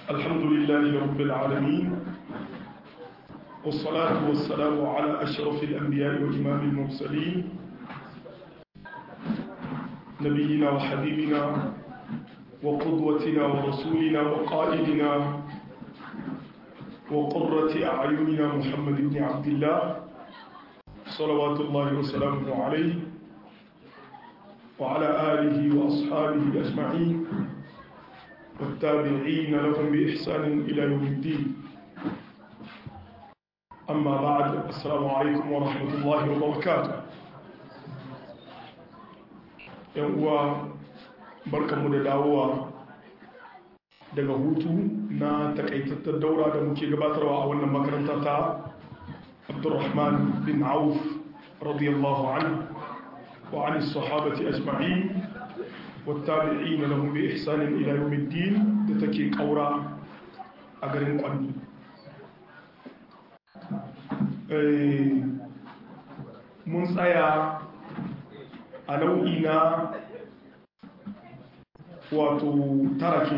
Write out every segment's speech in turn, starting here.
الحمد لله رب العالمين والصلاة والسلام على أشرف الأنبياء وإمام المرسلين نبينا وحبيبنا وقدوتنا ورسولنا وقائدنا وقرة أعيننا محمد بن عبد الله صلوات الله وسلامه عليه وعلى آله وأصحابه أجمعين والتابعين لهم بإحسان إلى يوم الدين. أما بعد، السلام عليكم ورحمة الله وبركاته. يوم بركة مدداوة daga hutu na takaitattar daura da muke gabatarwa a wannan makaranta ta Abdurrahman bin Auf radiyallahu anhu wa an sahabati ajma'in والتابعين لهم بإحسان إلى يوم الدين da take kaura a garin Kwani. Mun tsaya a nau'i na wato tarake,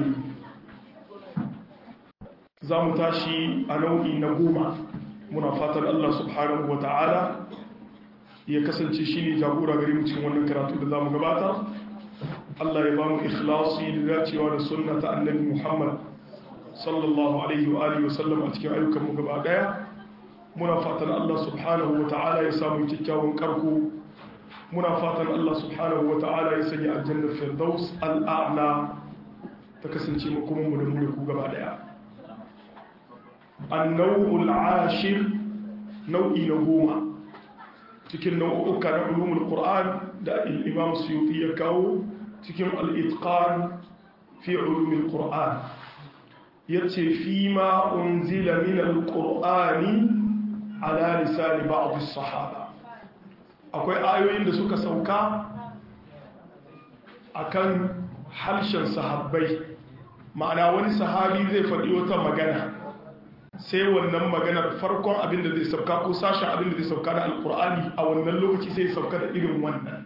za mu tashi a nau'i na 10. Muna fatan Allah subhanahu wa ta'ala ya kasance shi ne jagora gari mu cikin wannan karatu da za mu gabata. Allah ya ba mu ikhlasi da dacewa da sunna ta annabi Muhammad sallallahu alaihi wa alihi wasallam a cikin ayyukan mu gaba daya. Muna fatan Allah subhanahu wa ta'ala ya samu kyakkyawan karko. Muna fatan Allah subhanahu wa ta'ala ya sanya aljannar firdaus al'a'la ta kasance makoman mu da mu da ku gaba daya. An-naw'ul 'ashir, nau'i na 10 cikin nau'uka na ulumul Qur'an da Imam Suyuti ya kawo cikin al'itƙan fi ulumin ƙur'an. Ya ce fi ma unzila min al-ƙur'ani ala lisani ba'd sahaba. Akwai ayoyin da suka sauka akan harshen sahabbai, ma'ana wani sahabi zai faɗi wata magana, sai wannan maganar farkon abin da zai sauka ko sashen abin da zai sauka da al-ƙur'ani a wannan lokaci sai sauka da irin wannan.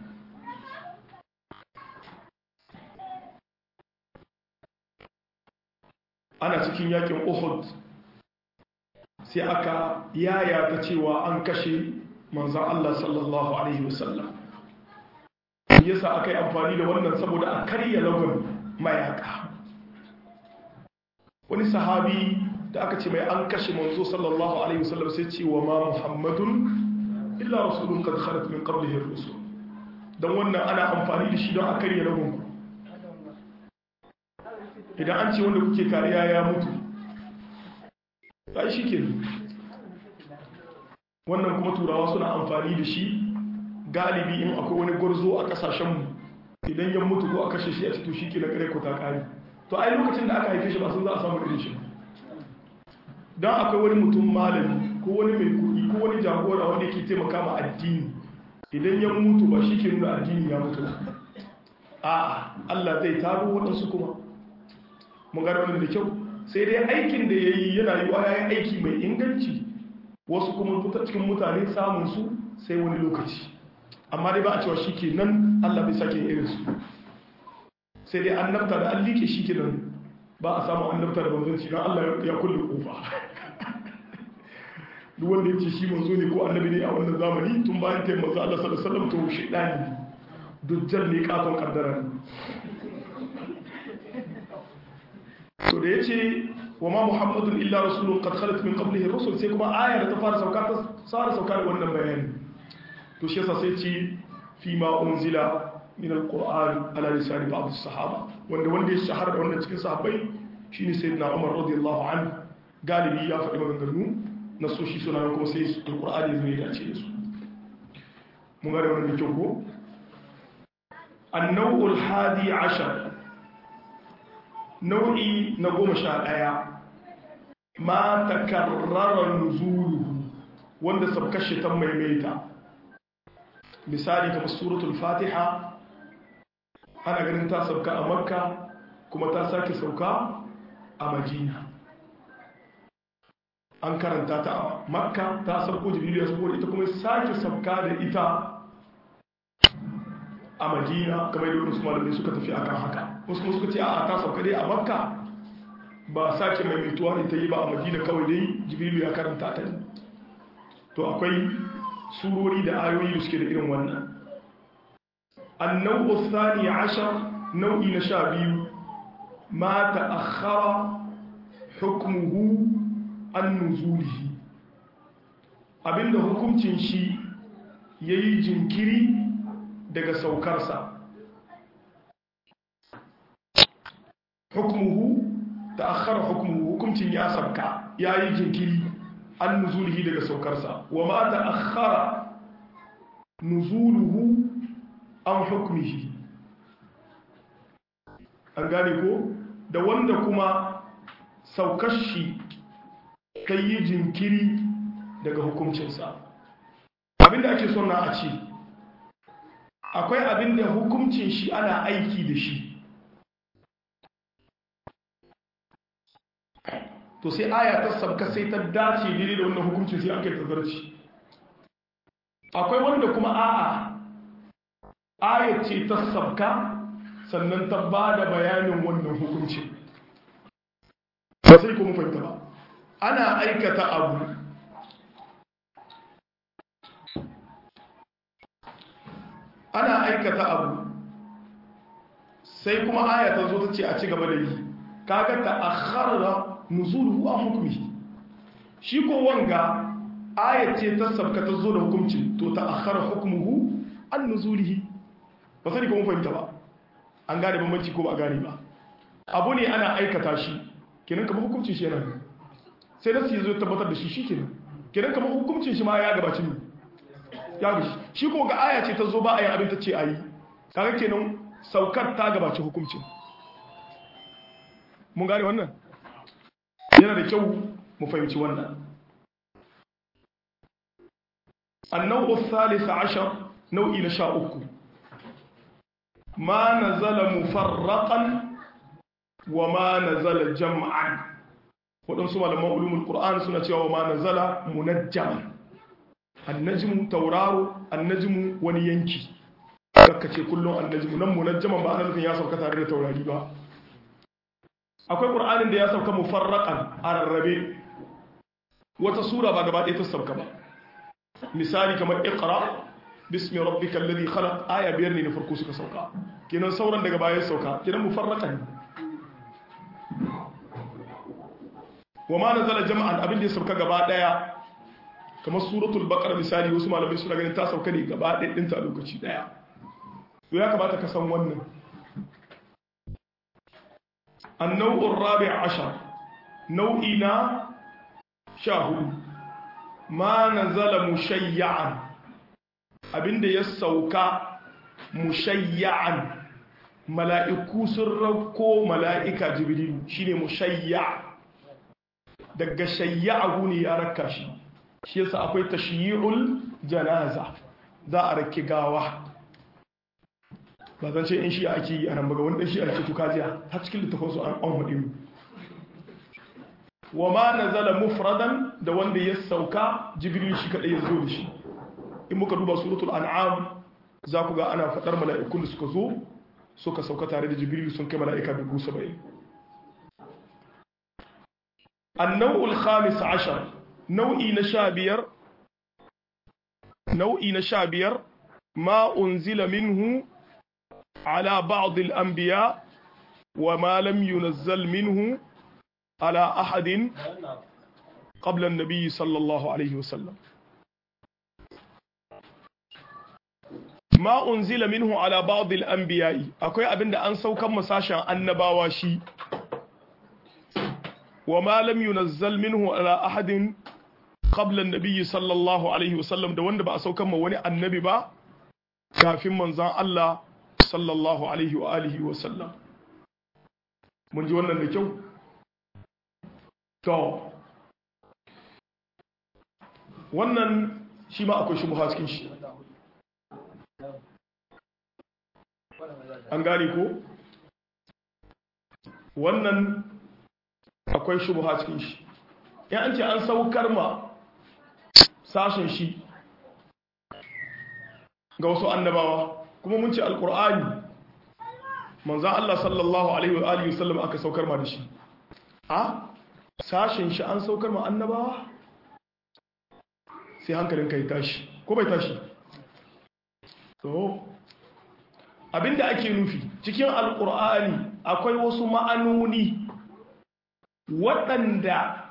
Ana cikin yakin Uhud sai aka yaya ta cewa an kashe manzon Allah sallallahu alaihi wasallam. Yasa aka yi amfani da wannan saboda a karya lagun mayaka. Wani sahabi da aka ce mai an kashe manzo sallallahu alaihi wasallam sai ce wa ma Muhammadun illa rasulun qad khalat min qablihi ar-rusul. Dan wannan ana amfani da shi don a karya lagun. Idan an ce wanda kuke kariya ya mutu, ta shi ke. Wannan kuma turawa suna amfani da shi galibi in akwai wani gwarzo a kasashenmu, idan ya mutu ko a kashe shi a cikin shi ke na kare ko ta kari. To ai lokacin da aka haife shi ba sun za a samu irin shi. Don akwai wani mutum malami ko wani mai kuɗi ko wani jagora wanda ke taimaka ma addini, idan ya mutu ba shi ke nuna addini ya mutu. A'a, Allah zai taro waɗansu kuma. Mun gano wannan da kyau, sai dai aikin da ya yi yana yi wa ya yi aiki mai inganci, wasu kuma cikin mutane samun su sai wani lokaci, amma dai ba a cewa shi ke nan Allah bai sake irinsu, sai dai annabta da an like shi ke nan ba a samu annabta da banzanci don Allah ya kulle kofa. Duk wanda ya ce shi manzo ne ko annabi ne a wannan zamani tun bayan kai manzo Allah sallallahu alaihi wasallam to shaidani ne, dujjal ne katon kaddara ne. To da ya ce wa ma Muhammadun illa rasulun qad khalat min qablihi ar-rusul, sai kuma ayar da ta fara sauka da wannan bayani. To shi yasa sai ce fi ma unzila min al-Qur'an ala lisani ba'd as-sahaba, wanda ya shahara da wannan cikin sahabbai shine sayyidina Umar radiyallahu anhu. Galibi ya faɗi maganganu na soshi suna kuma sai al-Qur'ani zai dace da su. Mun ga wannan da kyau ko? An-naw'ul 11, nau'i na 11, ma takarrara nuzuluhu, wanda sabkashi ta maimaita. Misali kamar suratul Fatiha, ana ganin ta sauka a Makka kuma ta sake sauka a Madina. An karanta ta a Makka, ta sauko Jibril ya sauko ita kuma sake sauka da ita a Madina, kamar yadda wasu malamai suka tafi akan haka. Wasu suka ce a ta sauka dai a Makka ba sake maimaituwa ne ta yi ba a madina kawai dai jibrilu ya karanta ta ne. To akwai surori da ayoyi da suke da irin wannan. annau thani ashar nau'i na 12 ma ta'akhkhara hukmuhu an nuzulihi, abinda hukuncin shi yayi jinkiri daga saukarsa. hukmuhu ta'akhkhara hukmuhu, hukuncin ya sabka yayi jinkiri an nuzulihi daga saukarsa. wa ma ta'akhkhara nuzuluhu an hukmihi, an gane ko, da wanda kuma saukar shi ta yi jinkiri daga hukuncinsa. Abinda ake son na a ce akwai abinda hukuncin shi ana aiki da shi, to sai aya ta sabka sai ta dace daidai da wannan hukuncin sai aka yi tazarci. Akwai wanda kuma a'a ayat ce ta sabka sannan ta ba da bayanin wannan hukuncin. Ba sai kuma fahimta ba, ana aikata abu sai kuma aya ta zo ta ce a ci gaba da yi, kaga ta akhara nuzuluhu an hukmi. shi ko wanga aya ce ta sabka ta zo da hukuncin, to ta akhara hukmuhu an nuzulihi. ba sai kuma fahimta ba, an gane bambanci ko ba a gane ba. abu ne ana aikata shi kenan kamar hukuncin shi yana ne, sai da su yi zo tabbatar da shi kenan kamar hukuncin shi ma ya gabaci ne ya gashi. shi kuma ga aya ce ta zo ba a yin abin ta ce a yi, kaga kenan saukar ta gabaci hukuncin. mun gane wannan, yana da kyau mu fahimci wannan. annau thalith ashar, nau'i na 13 ma nazala mufarraqan wa ma nazala jam'an. waɗansu malaman ulumul qur'an suna cewa wa ma nazala munajjaman. annajmu tauraro, annajmu wani yanki, kaka ce kullum annajmu nan munajjaman ba ana nufin ya sauka tare da taurari ba. akwai qur'anin da ya sauka mufarraqan a rarrabe, wata sura ba gaba ɗaya ta sauka ba. misali kamar iqra bismi rabbikal ladhi khalaq, aya 5 ne na farko suka sauka, kenan sauran daga baya sauka, kenan mufarraqan. wa ma nazala jam'an, abin da ya sauka gaba daya kamar suratul baqara misali, wasu malamai suna ganin ta sauka ne gaba ɗaya ɗinta a lokaci daya. to ya kamata ka san wannan. annau'ur rabi' ashar, nau'i na 14 ma nazala mushayya'an, abinda ya sauka mushayya'an, mala'iku sun rauko mala'ika jibrilu, shine mushayya', daga shayya'ahu ne ya raka shi. shi yasa akwai tashyi'ul janaza, za a rake gawa. ba zan ce in shi ake yi a nan ba, ga wani shi ake tukajiya ta cikin littafansu an haɗe mu. wa ma nazala mufradan, da wanda ya sauka jibril shi kadai ya zo da shi. in muka duba suratul an'am za ku ga ana faɗar mala'ikun da suka sauka tare da jibril sun kai mala'ika 70,000. annau'ul khamis ashar, nau'i na 15 ma unzila minhu ala ba'd al-anbiya wa ma lam yunazzal minhu على أحد قبل النبي صلى الله عليه وسلم. ما أنزل منه على بعض الأنبياء، أكوي أبن أن سوكا مساشا النباواشي، وما لم ينزل منه على أحد قبل النبي صلى الله عليه وسلم، دوان دبا سوكا مواني النبي با كافي منزان الله صلى الله عليه وآله وسلم. من جوانا نكو to wannan shi ma akwai shubha cikin shi, an gane ko? wannan akwai shubha cikin shi. in an ce an saukar ma sashen shi ga wasu annabawa, kuma mun ce alkur'ani manzan Allah sallallahu alaihi wa alihi wasallam aka saukar ma da shi, a sashen shi an saukar ma annabawa sai hankalin ka ya tashi ko bai tashi to abinda ake nufi cikin alkur'ani akwai wasu ma'anoni waɗanda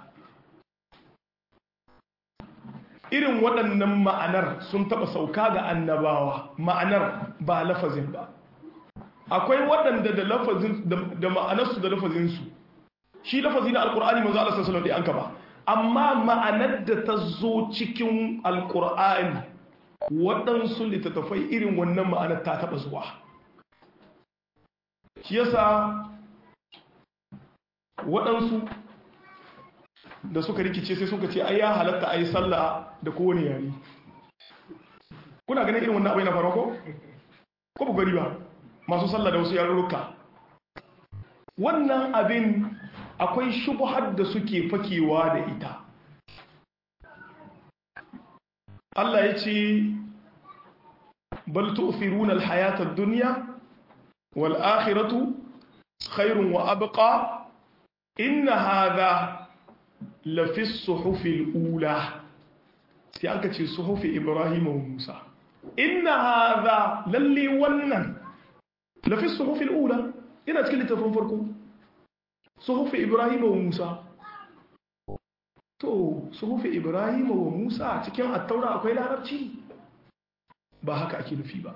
irin waɗannan ma'anar sun taɓa sauka ga annabawa ma'anar ba lafazin ba akwai waɗanda da lafazin da ma'anarsu da lafazinsu shi lafazi na alkur'ani manzo Allah sallallahu alaihi wasallam ba amma ma'anar da ta zo cikin alkur'ani waɗansu littattafai irin wannan ma'anar ta taɓa zuwa shi yasa waɗansu da suka rikice sai suka ce ai ya halatta ai sallah da kowane yare kuna ganin irin wannan abu yana faruwa ko ba gari ba masu sallah da wasu yarurruka wannan abin akwai shubhar da suke fakewa da ita Allah ya ce bal tu'thiruna al-hayata ad-dunya wal akhiratu khairun wa abqa inna hadha lafi as-suhufi al-ula sai aka ce suhufi Ibrahim wa Musa inna hadha lalli wannan lafi as-suhufi al-ula ina cikin littafin farko suhufi Ibrahim wa Musa to suhufi Ibrahim wa Musa cikin at-taura akwai larabci ba haka ake nufi ba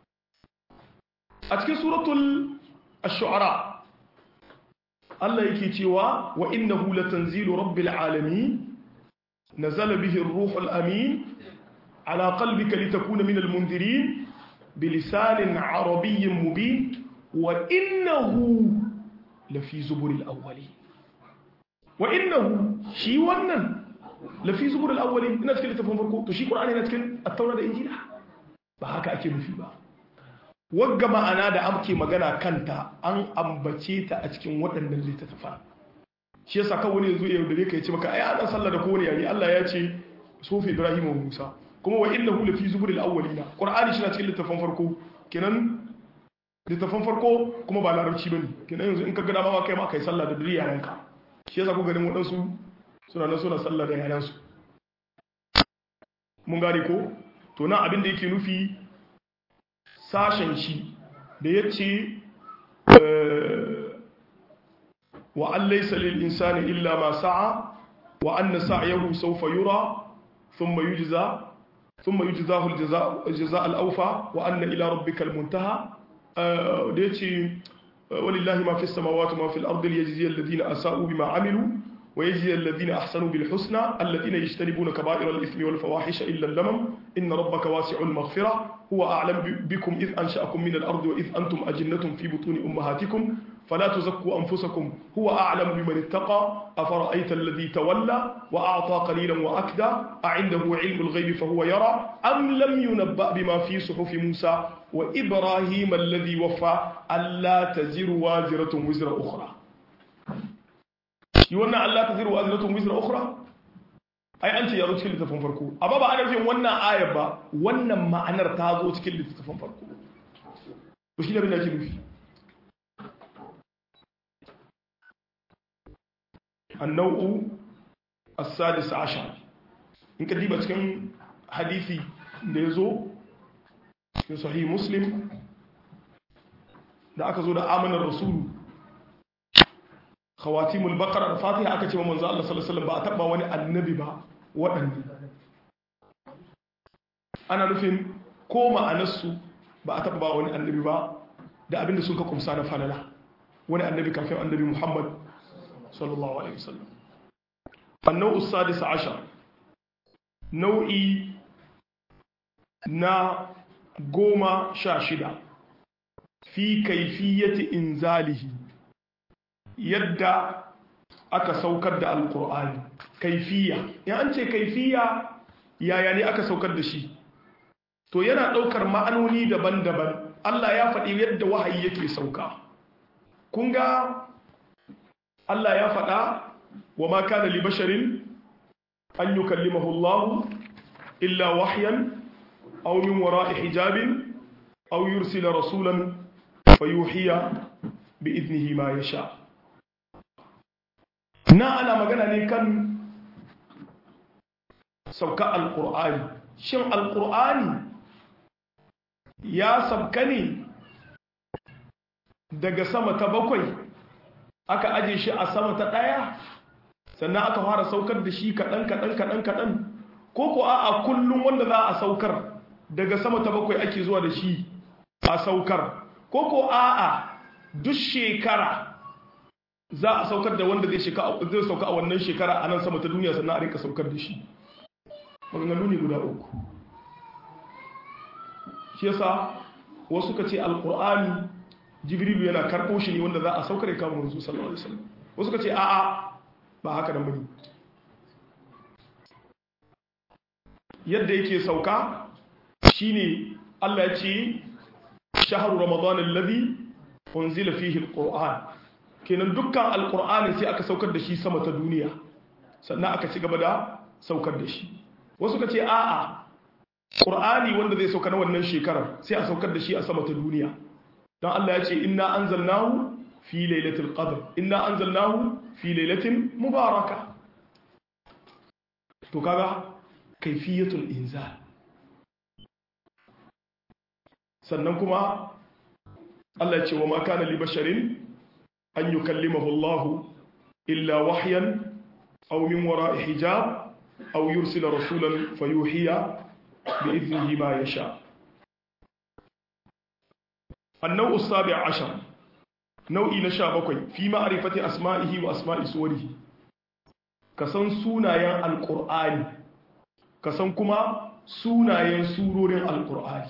a cikin suratul ash-shu'ara Allah yake cewa wa innahu latanzilu rabbil alamin nazala bihi ar-ruhul amin ala qalbika litakuna minal mundirin bilisanin arabiyyin mubin wa innahu lafi zuburil awwalin wa innahu shi wannan lafi zuburil awwalin ina cikin littafin farko to shi qur'ani yana cikin at-taura da injila ba haka ake nufi ba wagga ma'ana da ake magana kanta an ambace ta a cikin waɗannan littattafa shi yasa kawai wani yazo ya yaudare ka yace maka ai an sallah da kowane yare Allah ya ce sufi Ibrahim wa Musa kuma wa innahu lafi zuburil awwalina qur'ani shi na cikin littafin farko kenan littafin farko kuma ba larabci bane kenan yanzu in ka ga dama kai ma kai sallah da duriya yanka shi yasa ku ganin wadansu suna nan suna sallah da yayansu mun gane ko to nan abin da yake nufi sashen shi da ya ce wa an laysa lil insani illa ma sa'a wa anna sa'yahu sawfa yura thumma yujzahu al-jazaa al-awfa wa anna ila rabbika al-muntaha da ya ce walillahi ma fi samawati ma fi al-ardi liyajziya alladhina asa'u bima amilu ويجزي الذين أحسنوا بالحسنى الذين يجتنبون كبائر الإثم والفواحش إلا اللمم إن ربك واسع المغفرة هو أعلم بكم إذ أنشأكم من الأرض وإذ أنتم أجنة في بطون أمهاتكم فلا تزكوا أنفسكم هو أعلم بمن اتقى أفرأيت الذي تولى وأعطى قليلا وأكدى أعنده علم الغيب فهو يرى أم لم ينبأ بما في صحف موسى وإبراهيم الذي وفى ألا تزر وازرة وزر أخرى yi wannan Allah ta ziru wa azratun wizra ukhra ai an ce ya zo cikin littafin farko amma ba ana nufin wannan ayar ba wannan ma'anar ta zo cikin littafin farko to shi ne bin da ke nufi annau as-sadis ashar in ka diba cikin hadisi da ya zo cikin sahih muslim da aka zo da amanar rasulu khawatimul baqara da fatiha aka ce wa manzo Allah sallallahu alaihi wasallam ba a taba wani annabi ba wadanne ana nufin ko ma'anarsu ba a taba ba wani annabi ba da abinda sun ka kumsa na falala wani annabi kafin annabi Muhammad sallallahu alaihi wasallam annau as-sadis ashar nau'i na 16 fi kayfiyati inzalihi yadda aka saukar da alkur'ani kaifiya ya an ce kaifiya yaya ne aka saukar da shi to yana daukar ma'anoni daban-daban Allah ya faɗi yadda wahayi yake sauka kun ga Allah ya faɗa wa ma kana li basharin an yukallimahu Allah illa wahyan aw min wara'i hijabin aw yursila rasulan fayuhiya bi idnihi ma yasha na ana magana ne kan sauka alqur'ani shin alqur'ani ya sabka ne daga sama ta 7 aka aje shi a sama ta 1 sannan aka fara saukar da shi kaɗan ko ko a kullum wanda za a saukar daga sama ta 7 ake zuwa da shi a saukar ko ko a duk shekara za a saukar da wanda zai sauka a wannan shekara a nan sama ta duniya sannan a rinka saukar da shi maganganu ne guda 3 shi yasa wasu ka ce alkur'ani jibrilu yana karɓo shi ne wanda za a saukar ya kama manzo sallallahu alaihi wasallam wasu ka ce a'a ba haka nan bane yadda yake sauka shine Allah ya ce shahru ramadan alladhi unzila fihi alquran kenan dukkan alqur'ani sai aka saukar da shi sama ta duniya sannan aka ci gaba da saukar da shi wasu ka ce a'a qur'ani wanda zai sauka na wannan shekarar sai a saukar da shi a sama ta duniya dan Allah ya ce inna anzalnahu fi lailatul qadr inna anzalnahu fi lailatin mubaraka to kaga kayfiyatul inzal sannan kuma Allah ya ce wa ma kana li basharin an yukallimahu Allah illa wahyan aw min wara'i hijab aw yursila rasulan fayuhiya bi idnihi ma yasha النوع السابع عشر nau'i na 17 fi ma'rifati asma'ihi wa asma'i suwarihi kasan sunayen alqur'ani kasan kuma sunayen surorin alqur'ani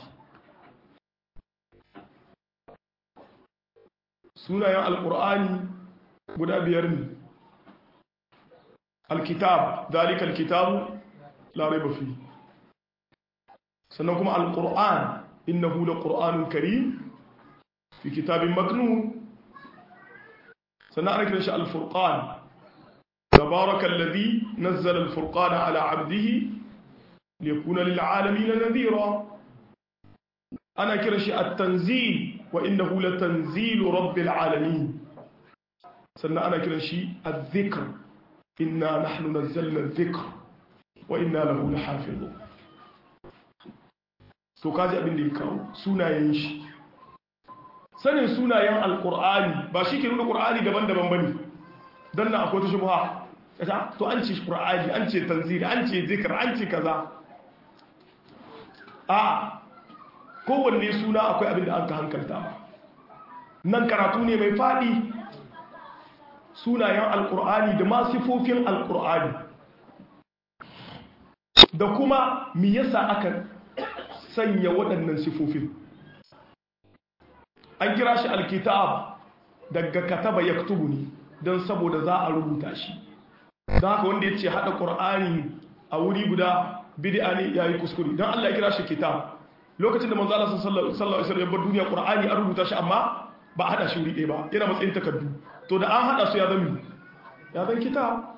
sunayen alqur'ani guda 5 ne alkitab dalika alkitab la rayba fi sannan kuma alqur'an innahu laqur'anun karim fi kitabin maknun sannan ana kiran shi al-furqan tabaraka alladhi nazzala al-furqana ala 'abdihi liyakuna lil'alamin nadhira ana kiran shi at-tanzil wa innahu latanzilu rabbil alamin sannan ana kiran shi adh-dhikr inna nahnu nazzalna adh-dhikr wa inna lahu lahafizun to kaji abin da ya kawo sunayen shi sanin sunayen alkur'ani ba shi ke nuna ƙur'ani daban-daban ba ne don na akwai ta shubha to an ce ƙur'ani an ce tanziri an ce zikir an ce kaza a kowanne suna akwai abin da an ka hankalta ba nan karatu ne mai faɗi sunayen alkur'ani da ma sifofin alkur'ani da kuma me yasa aka sanya waɗannan sifofin an kira shi alkitab daga kataba yaktubu ne don saboda za a rubuta shi don haka wanda ya ce haɗa ƙur'ani a wuri guda bid'a ne ya yi kuskure don Allah ya kira shi kitab lokacin da manzo Allah sallallahu alaihi wasallam ya bar duniya ƙur'ani an rubuta shi amma ba a haɗa shi wuri ɗaya ba yana matsayin takardu to da an haɗa su ya zan kitab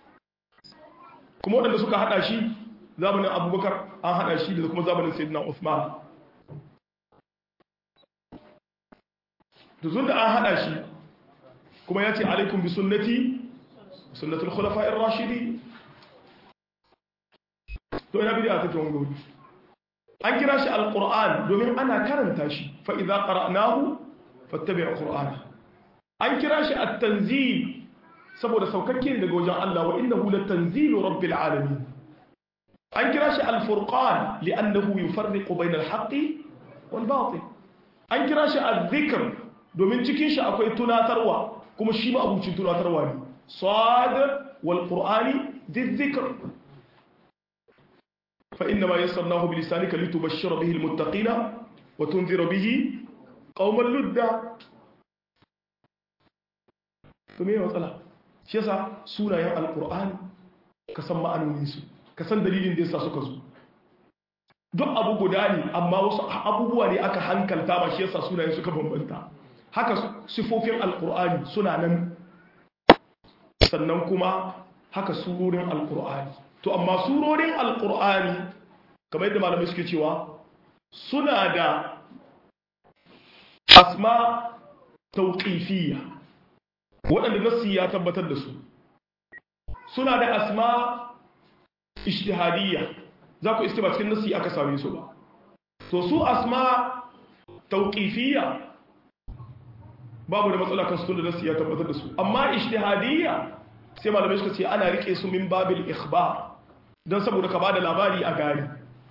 kuma waɗanda suka haɗa shi zamanin Abubakar an haɗa shi da kuma zamanin Sayyidina Uthman da an hada shi kuma ya ce alaikum bi sunnati sunnatul khulafa'ir rashidi to ina bid'a ta tawon gauri an kira shi alquran domin ana karanta shi fa idza qara'nahu fattabi' qur'ana an kira shi at-tanzil saboda saukakke daga wajen Allah wa innahu latanzilu rabbil alamin an kira shi al-furqan li'annahu yufarriqu bayna al-haqqi wal batil an kira shi adh-dhikr domin cikin shi akwai tunatarwa kuma shi ma abucin tunatarwa ne sad wal qur'ani dhikr fa inna ma yassarnahu bi lisanika litubashshira bihi al muttaqina wa tunzira bihi qauman ludda to me matsala shi yasa sunayen alqur'ani ka san ma'anonin su ka san dalilin da yasa suka zo duk abu guda ne amma wasu abubuwa ne aka hankalta ba shi yasa sunayen suka bambanta haka sifofin alkur'ani suna nan sannan kuma haka surorin alkur'ani to amma surorin alkur'ani kamar yadda malamai suke cewa suna da asma tauqifiyya waɗanda nassi ya tabbatar da su suna da asma ijtihadiyya za ku iske ba cikin nasi aka same su ba to su asma tauqifiyya babu da matsala kan su da nasi ya tabbatar da su amma ijtihadiyya sai malamai suka ce ana rike su min babil ikhbar dan saboda ka bada labari a gari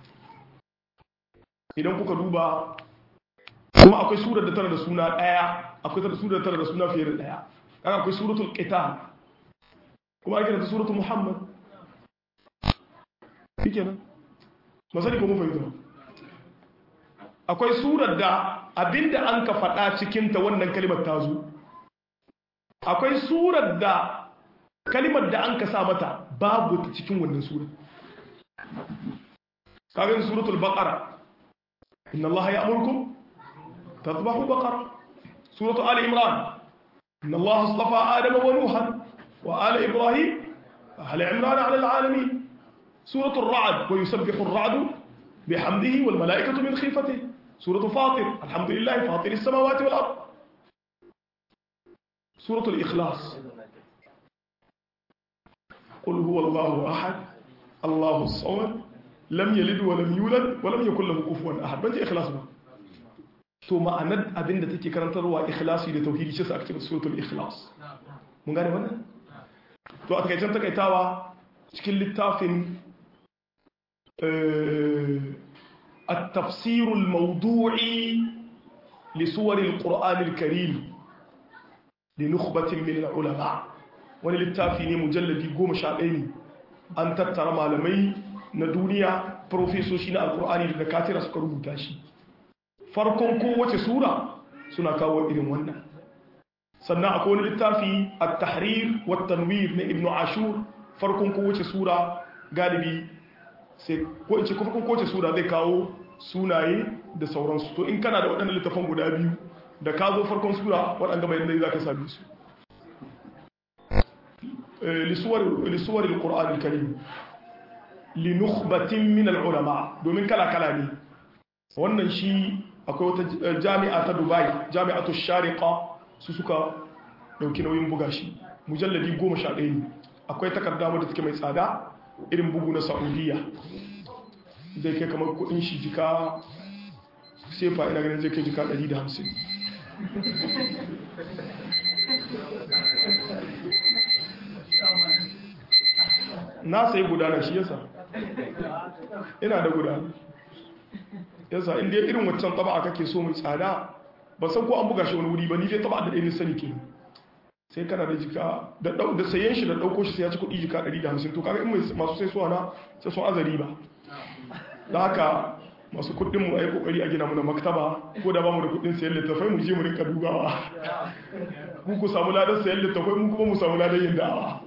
idan kuka duba kuma akwai surar da tana da suna daya akwai surar da tana da suna fiye da daya kaga akwai suratul qital kuma ake da suratul muhammad shikenan masali ko mun fahimta akwai surar da abinda an ka faɗa cikin ta wannan kalimar ta zo akwai surar da kalimar da an ka sa mata babu ta cikin wannan surar kaga suratul baqara inna allaha ya'murukum tadhbahu baqara suratul ali imran inna allaha astafa adama wa nuhan wa ala ibrahim ala imran ala alalamin suratul ra'd wa yusabbihu ar-ra'du bihamdihi wal malaikatu min khifatihi suratul fatir alhamdulillahi fatiris samawati wal ard suratul ikhlas قل هو الله أحد الله الصمد لم يلد ولم يولد ولم يكن له كفوا أحد بنت إخلاص ba to ma'anar abin da take karantarwa ikhlasi da tauhidi shi sa aka ce suratul ikhlas mun gane wannan to a takaicen takaitawa cikin littafin التفسير الموضوعي لسور القرآن الكريم لنخبة من العلماء wani littafi ne mujalladi 11 ne an tattara malamai na duniya profesoshi na alkur'ani da katira suka rubuta shi farkon kowace sura suna kawo irin wannan sannan akwai wani littafi at-tahrir wa tanwir na ibnu ashur farkon kowace sura galibi sai ko in ce farkon kowace sura zai kawo sunaye da sauransu to in kana da waɗannan littafan guda biyu da ka zo farkon sura waɗanda bayanai za ka same su لسور القرآن الكريم لنخبة من العلماء domin kala-kala ne wannan shi akwai wata jami'a ta Dubai jami'atu Shariqa su suka dauki nauyin buga shi mujalladi 11 ne akwai takarda wadda take mai tsada irin bugu na Saudiya zai kai kamar kudin shi jika sefa ina ganin zai kai jika 150 na sai gudana shi yasa ina da gudana yasa inda irin waccan taba kake so mai tsada ba san ko an buga shi wani wuri ba ni dai taba da ɗaya sani ke sai kana da jika da sayen shi da ɗauko shi sai ya ci kuɗi jika 150 to kaga in masu sai suwa na sai sun azari ba da haka masu kuɗin mu a yi ƙoƙari a gina muna maktaba ko da ba mu da kuɗin sayan littafai mu je mu rinka dubawa mu ku samu ladan sayan littafai mu kuma mu samu ladan yin da'awa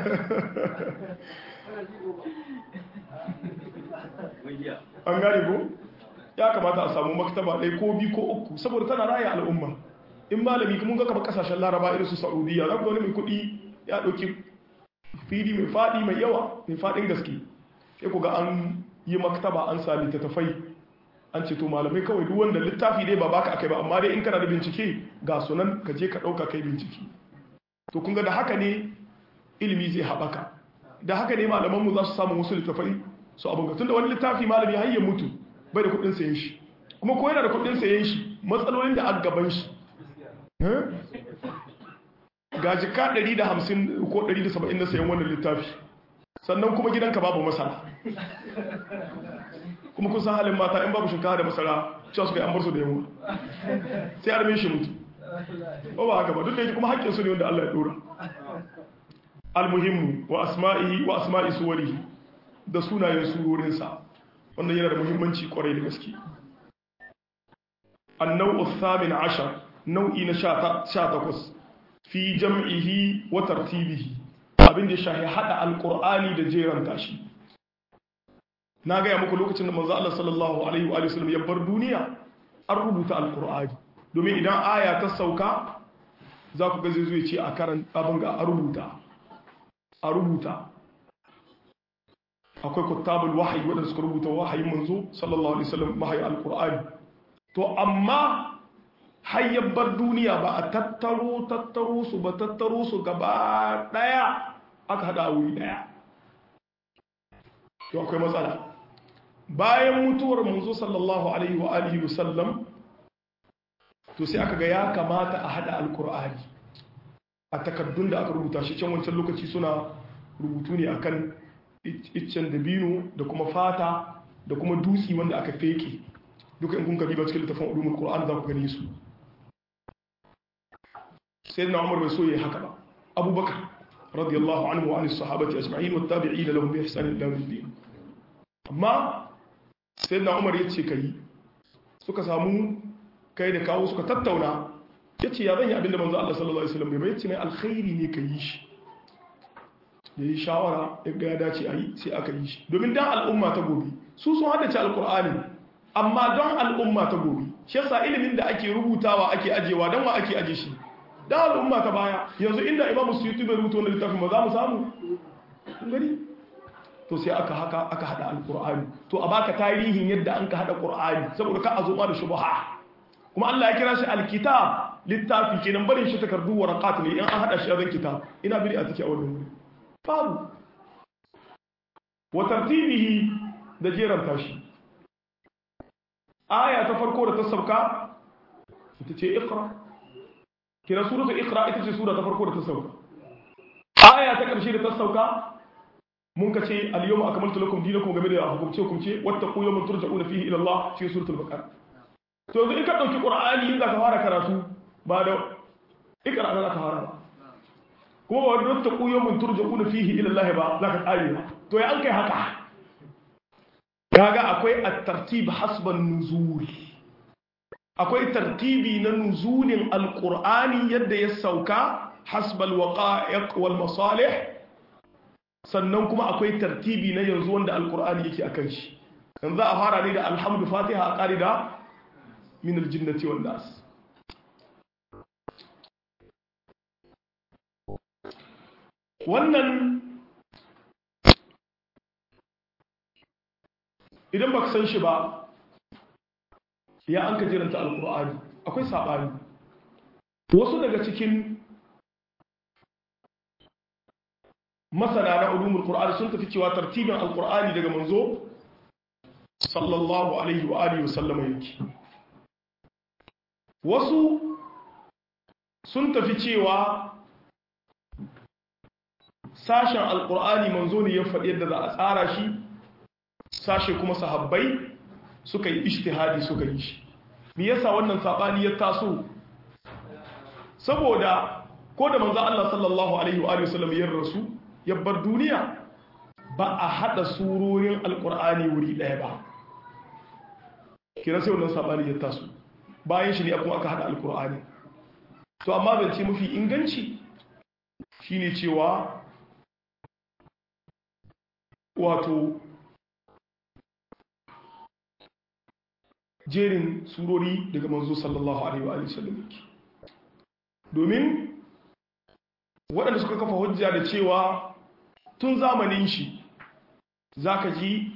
an gane ko ya kamata a samu maktaba ɗaya ko biyu ko uku saboda tana raya al'umma in malami kuma ga kama kasashen laraba irin su saudiya za ku wani mai kuɗi ya ɗauki fili mai faɗi mai yawa mai faɗin gaske sai ku ga an yi maktaba an sa littattafai an ce to malamai kawai duk wanda littafi dai ba baka akai ba amma dai in kana da bincike ga sunan ka je ka ɗauka kai bincike to kun ga da haka ne ilimi zai haɓaka da haka ne malamanmu za su samu wasu littafai su abin ga tunda wani littafi malami har ya mutu bai da kuɗin sayen shi kuma ko yana da kuɗin sayen shi matsalolin da aka gaban shi ga jika 150 ko 170 na sayan wannan littafi sannan kuma gidanka babu masara kuma kun san halin mata in babu shinkafa da masara cewa su kai an bar su da yawa sai armin shi mutu ba haka ba duk da yake kuma haƙƙin su ne wanda Allah ya dora almuhimmu wa asma'i suwarihi da sunayen surorinsa wannan yana da muhimmanci kwarai da gaske annau athamin ashar nau'i na 18 fi jam'ihi wa tartibihi abin da shahi hada alqur'ani da jeranta shi na ga muku lokacin da manzo Allah sallallahu alaihi wa sallam ya bar duniya an rubuta alqur'ani domin idan aya ta sauka za ku ga zai zo ya ce a karan abin ga a rubuta akwai kuttabul wahyi wadanda suka rubuta wahayin manzo sallallahu alaihi wasallam wahayi alqur'ani to amma hayyabar duniya ba a tattaro su gaba daya aka hada a wuri daya to akwai matsala. Bayan mutuwar manzo sallallahu alaihi wa alihi wasallam to sai aka ga ya kamata a hada alkur'ani a takaddun da aka rubuta shi can wancan lokaci suna rubutu ne akan iccen dabino da kuma fata da kuma dutsi wanda aka feke duka in kun ka diba cikin littafin ulumul qur'an za ku gani su. sayyidina umar bai so yayi haka ba, abubakar radiyallahu anhu wa anis sahabati ajma'in wat tabi'in lahum bi ihsan ila yawm الدين. amma sayyidina umar yace kai suka samu kai da kawo suka tattauna yace ya zan yi abinda manzo Allah sallallahu alaihi wasallam bai yace mai alkhairi ne kai shi yayi shawara ga ya dace ayi sai aka yi shi domin dan al'umma ta gobe su sun haddace alqur'ani amma don al'umma ta gobe shi yasa ilimin da ake rubutawa ake ajewa dan wa ake aje shi dan al'umma ta baya. yanzu inda Imam Suyuti bai rubuta wannan littafin ba za mu samu gani to sai aka hada alqur'ani to a baka tarihin yadda an ka hada qur'ani saboda ka azo ma da shubha kuma Allah ya kira shi alkitab littafi kenan barin shi takardu waraqat ne in an hada shi a zan kitab ina bid'a take a wannan wuri babu wa tartibihi da jeran tashi. aya ta farko da ta sauka ita ce iqra, kira suratul iqra ita ce sura ta farko da ta sauka. aya ta karshe da ta sauka mun ka ce al-yawma akmaltu lakum dinakum game da hukumce wattaqu yawman turja'una fihi ila Allah fi suratul baqara. to yanzu in ka dauki qur'ani in za ka fara karatu ba da iqra da za ka fara ba kuma ba wadda ta kuyo mun turja'una fihi ila Allah ba za ka tsare ba to ya an kai haka kaga akwai at-tartib hasban nuzul, akwai tartibi na nuzulin alqur'ani yadda ya sauka hasbal waqa'iq wal masalih, sannan kuma akwai tartibi na yanzu wanda alqur'ani yake akan shi. yanzu a fara ne da alhamdu fatiha a ƙari da min aljinnati wan nas. wannan idan baka san shi ba ya an ka jiranta alqur'ani akwai sabani. wasu daga cikin masana na ulumul qur'ani sun tafi cewa tartibin alqur'ani daga manzo sallallahu alaihi wa alihi wasallam yake. wasu sun tafi cewa sashen alqur'ani manzo ne ya faɗi yadda za a tsara shi, sashe kuma sahabbai suka yi ijtihadi suka yi shi. me yasa wannan sabani ya taso? saboda ko da manzo Allah sallallahu alaihi wa alihi wasallam ya rasu ya bar duniya ba a hada surorin alqur'ani wuri daya ba. kira sai wannan sabani ya taso bayan shi ne kuma aka hada alqur'ani. to amma zance mafi inganci shine cewa wato jerin surori daga manzo sallallahu alaihi wa sallam yake. domin waɗanda suka kafa hujja da cewa tun zamanin shi zaka ji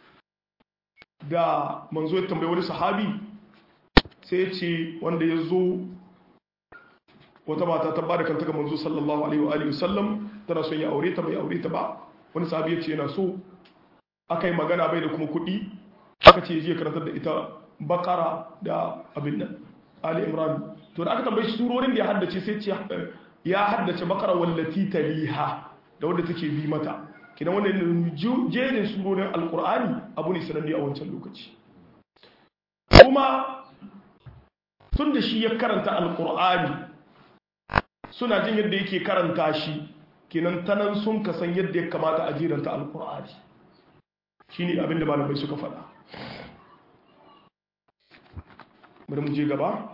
da manzo ya tambayi wani sahabi sai ya ce wanda ya zo wata mata ta bada kanta ga manzo sallallahu alaihi wa sallam tana son ya aure ta bai aure ta ba. wani sahabi ya ce yana so, aka yi magana bai da kuma kuɗi, aka ce je karantar da ita bakara da abin nan ali imran. to da aka tambayi surorin da ya haddace sai ce ya haddace bakara wallati taliha da wanda take bi mata. kidan wannan jerin surorin alqur'ani abu ne sananne a wancan lokaci. kuma tun da shi ya karanta alqur'ani suna jin yadda yake karanta shi, kenan tanan sun kasan yadda ya kamata a jiranta alqur'ani. shine abin da malamai suka faɗa. bari mu je gaba.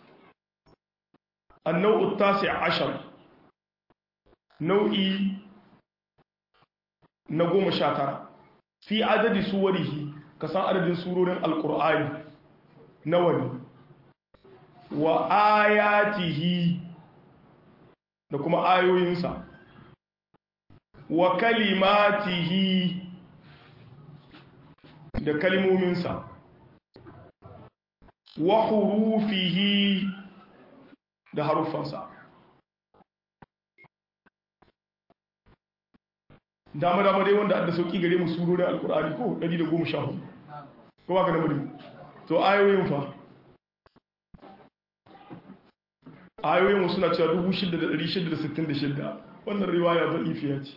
النوع التاسع عشر نوعي نقوم شاترا في عدد سوره كسان عدد سورة القرآن نوعي وآياته نقوم آيو ينسى وكلماته da kalmominsa wa hurufihi da harufansa. dama dai wanda da sauki gare mu surorin alkur'ani ko 114 ko ba ka da muri to ayoyin fa ayoyin suna cewa 6666 wannan riwaya da'ifiya ce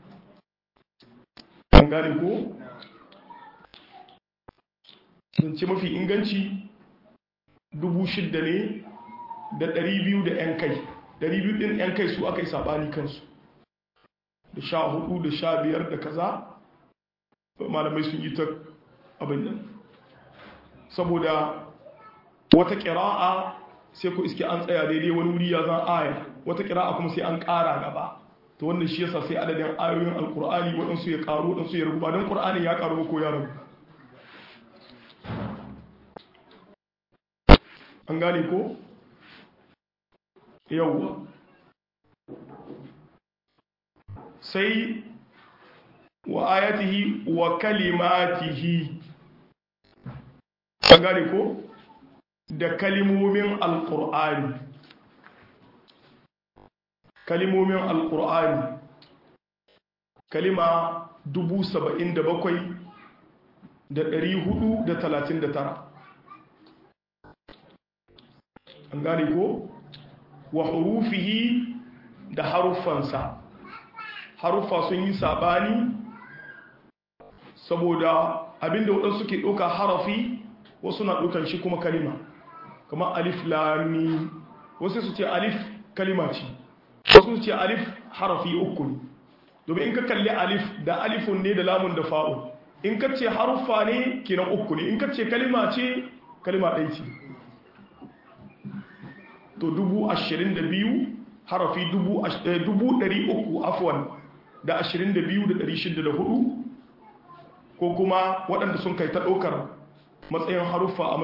an gane ko zance mafi inganci 6,000 ne da 200 da 'yan kai 200 ɗin 'yan kai su aka yi saɓani kansu da 14 da 15 da kaza malamai sun yi ta abin nan saboda wata ƙira'a sai ku iske an tsaya daidai wani wuri ya zan aya wata ƙira'a kuma sai an ƙara gaba to wannan shi yasa sai adadin ayoyin alƙur'ani waɗansu ya ƙaru waɗansu ya ragu ba don ƙur'ani ya ƙaru ko ya ragu an gane ko yawwa sai wa ayatihi wa kalimatihi an gane ko da kalimomin alƙur'ani kalima 77,439 an gane ko wa hurufihi da haruffansa haruffa sun yi sabani saboda abinda waɗansu ke ɗauka harafi wasu na ɗaukan shi kuma kalima kamar alif lami wasu su ce alif kalima ce wasu su ce alif harafi uku ne domin in ka kalli alif da alifun ne da lamun da fa'un in ka ce haruffa ne kenan uku ne in ka ce kalima ce kalima ɗaya ce to 22,000 harafi 300 afwan da 22,604 ko kuma waɗanda sun kai ta ɗaukar matsayin haruffa a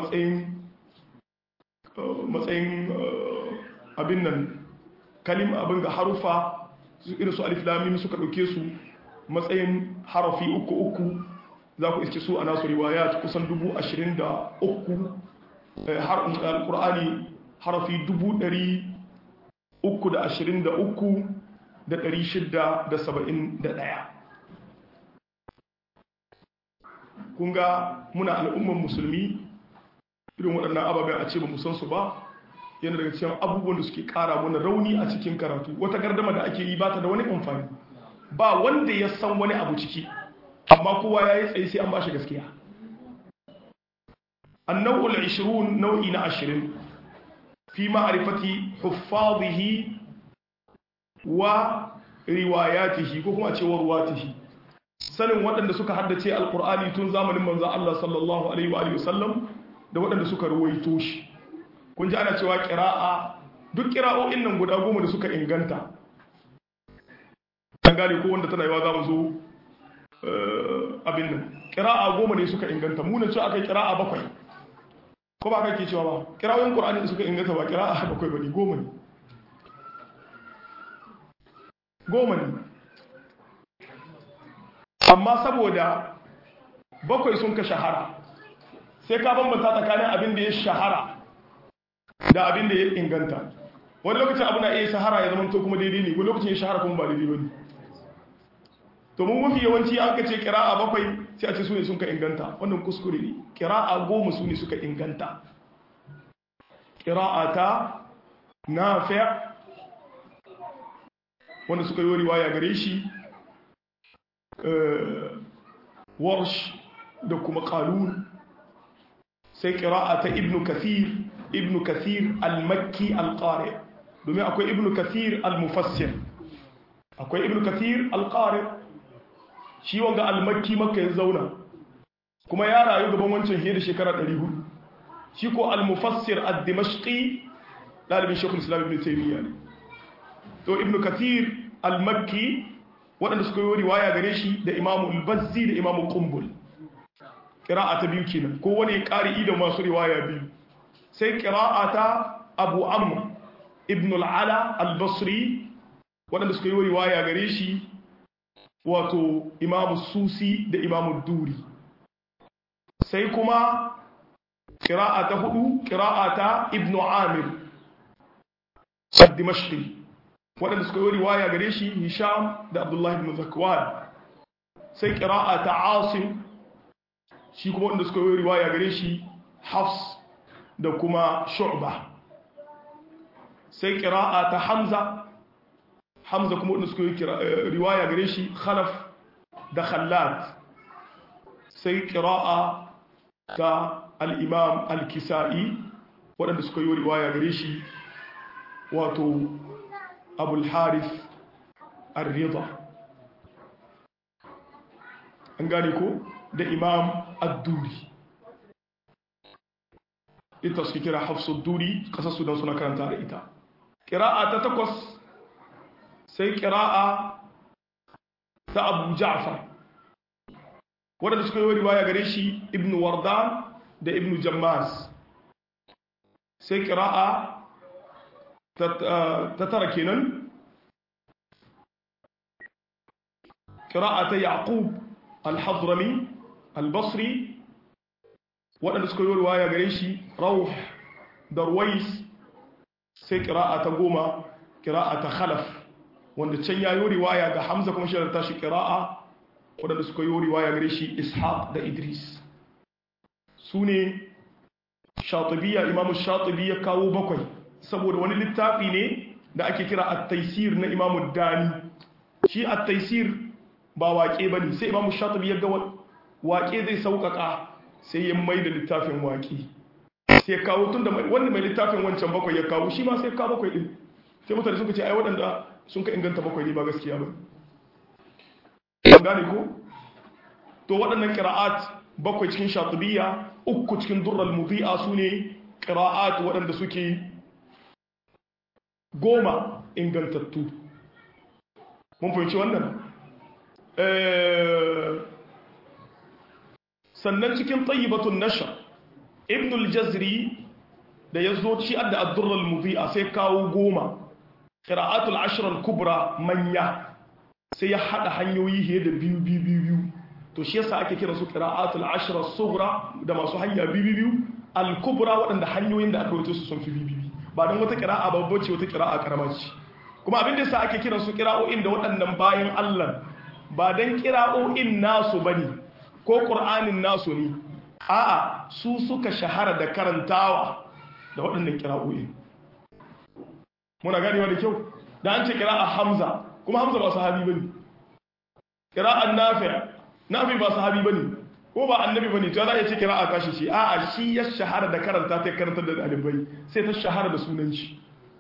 matsayin abin nan kalima abin ga haruffa irin su alif lam suka ɗauke su matsayin harafi uku za ku iske su a nasu riwayat kusan 23,000 alƙur'ani harafi 323,671 kun ga muna al'umman musulmi irin waɗannan ababen a ce ba san su ba yana daga cikin abubuwan da suke ƙara mana rauni a cikin karatu wata gardama da ake yi ba ta da wani amfani ba wanda ya san wani abu ciki amma kowa ya yi tsaye sai an ba shi gaskiya annau'ul 20 nau'i na 20 في معرفة حفاظه ورواياته كما ورواته sanin waɗanda suka haddace alƙur'ani tun zamanin manzon Allah sallallahu alaihi wa sallam da waɗanda suka ruwaito shi kun ji ana cewa qira'a duk qira'o'in nan guda 10 da suka inganta an gane ko wanda tana yawa zamu zo abin nan qira'a 10 ne suka inganta mu ne cewa akai qira'a 7 ko ba kake cewa ba kirawoyin qur'ani da suka inganta ba kira'a bakwai bane 10 ne 10 ne amma saboda bakwai sun ka shahara sai ka bambanta tsakanin abin da ya shahara da abin da ya inganta wani lokacin abu na iya shahara ya zama to kuma daidai ne wani lokacin ya shahara kuma ba daidai bane to mun mafi yawanci an ka ce kira'a bakwai sai a ce su ne sun ka inganta wannan kuskure ne kira'a 10 su ne suka inganta kira'a ta Nafi' wanda suka yi riwaya gare shi Warsh da kuma Qalun sai kira'a ta Ibn Kathir al-Makki al-Qari domin akwai Ibn Kathir al-Mufassir akwai Ibn Kathir al-Qari shi wanga al-Makki Makka ya zauna kuma ya rayu gaban wancan fiye da shekara 400 shi ko al-Mufassir ad-Dimashqi dalibin Sheikhul Islam Ibn Taymiyyah ne to Ibn Kathir al-Makki waɗanda suka yi riwaya gare shi da Imam al-Bazzi da Imam Qumbul qira'a ta biyu kenan ko wani qari'i da masu riwaya biyu sai qira'a ta Abu Amr ibn al-Ala al-Basri waɗanda suka yi riwaya gare shi wato Imam Susi da Imam Duri sai kuma qira'a ta hudu qira'a ta Ibn Amir ad-Dimashqi waɗanda suka yi riwaya gare shi Hisham da Abdullah ibn Zakwan sai qira'a ta Asim shi kuma wanda suka yi riwaya gare shi Hafs da kuma Shu'ba sai qira'a ta Hamza kuma wanda suka yi riwaya gare shi Khalaf da Khallat sai qira'a ta al-Imam al-Kisa'i wanda suka yi riwaya gare shi wato Abul Harith ar-Ridha an gane ko da Imam ad-Duri ita suke kira Hafsu ad-Duri kasar Sudan suna karanta da ita qira'a ta 8 sai qira'a ta Abu Ja'far wanda suka yi riwaya gare shi Ibn Wardan da Ibn Jammaz sai qira'a ta tara kenan qira'a ta Yaqub al-Hadrami al-Basri waɗanda suka yi riwaya gare shi Rawh da Ruwais sai qira'a ta 10 qira'a ta Khalaf wanda can ya yi riwaya ga Hamza kuma shi da tashi qira'a waɗanda suka yi riwaya gare shi Ishaq da Idris su ne Shatibiya Imam Shatibi ya kawo 7 saboda wani littafi ne da ake kira at-Taysir na Imam Dani shi at-Taysir ba waƙe bane sai Imam Shatibi ya ga waƙe zai sauƙaƙa sai ya mai da littafin waƙe sai ya kawo tunda wanda mai littafin wancan 7 ya kawo shi ma sai ka 7 din sai mutane suka ce ai waɗanda sun ka inganta 7 ne ba gaskiya ba gane ko to waɗannan qira'at 7 cikin Shatibiya 3 cikin Durrul Mudhi'a sune qira'at waɗanda suke 10 ingantattu mun fahimci wannan sannan cikin Tayyibatun Nashr Ibn al-Jazri da yazo shi adda ad-Durrul Mudhi'a sai kawo 10 qira'atul 10 al-kubra manya sai ya hada hanyoyi he da biyu to shi yasa ake kira su qira'atul 10 as-sughra da masu hanya biyu al-kubra waɗanda hanyoyin da aka wuce su sun fi biyu ba don wata qira'a babba ce wata qira'a karama ce kuma abin da yasa ake kira su qira'o'in da waɗannan bayan Allah ba dan qira'o'in nasu bane ko qur'anin nasu ne a'a su suka shahara da karantawa da waɗannan qira'o'in muna ganewa da kyau da an ce qira'a Hamza kuma Hamza ba sahabi bane qira'an Nafi ba sahabi bane ko ba annabi bane to za ya ce qira'a kashi shi a'a shi ya shahara da karanta ta karantar da dalibai sai ta shahara da sunan shi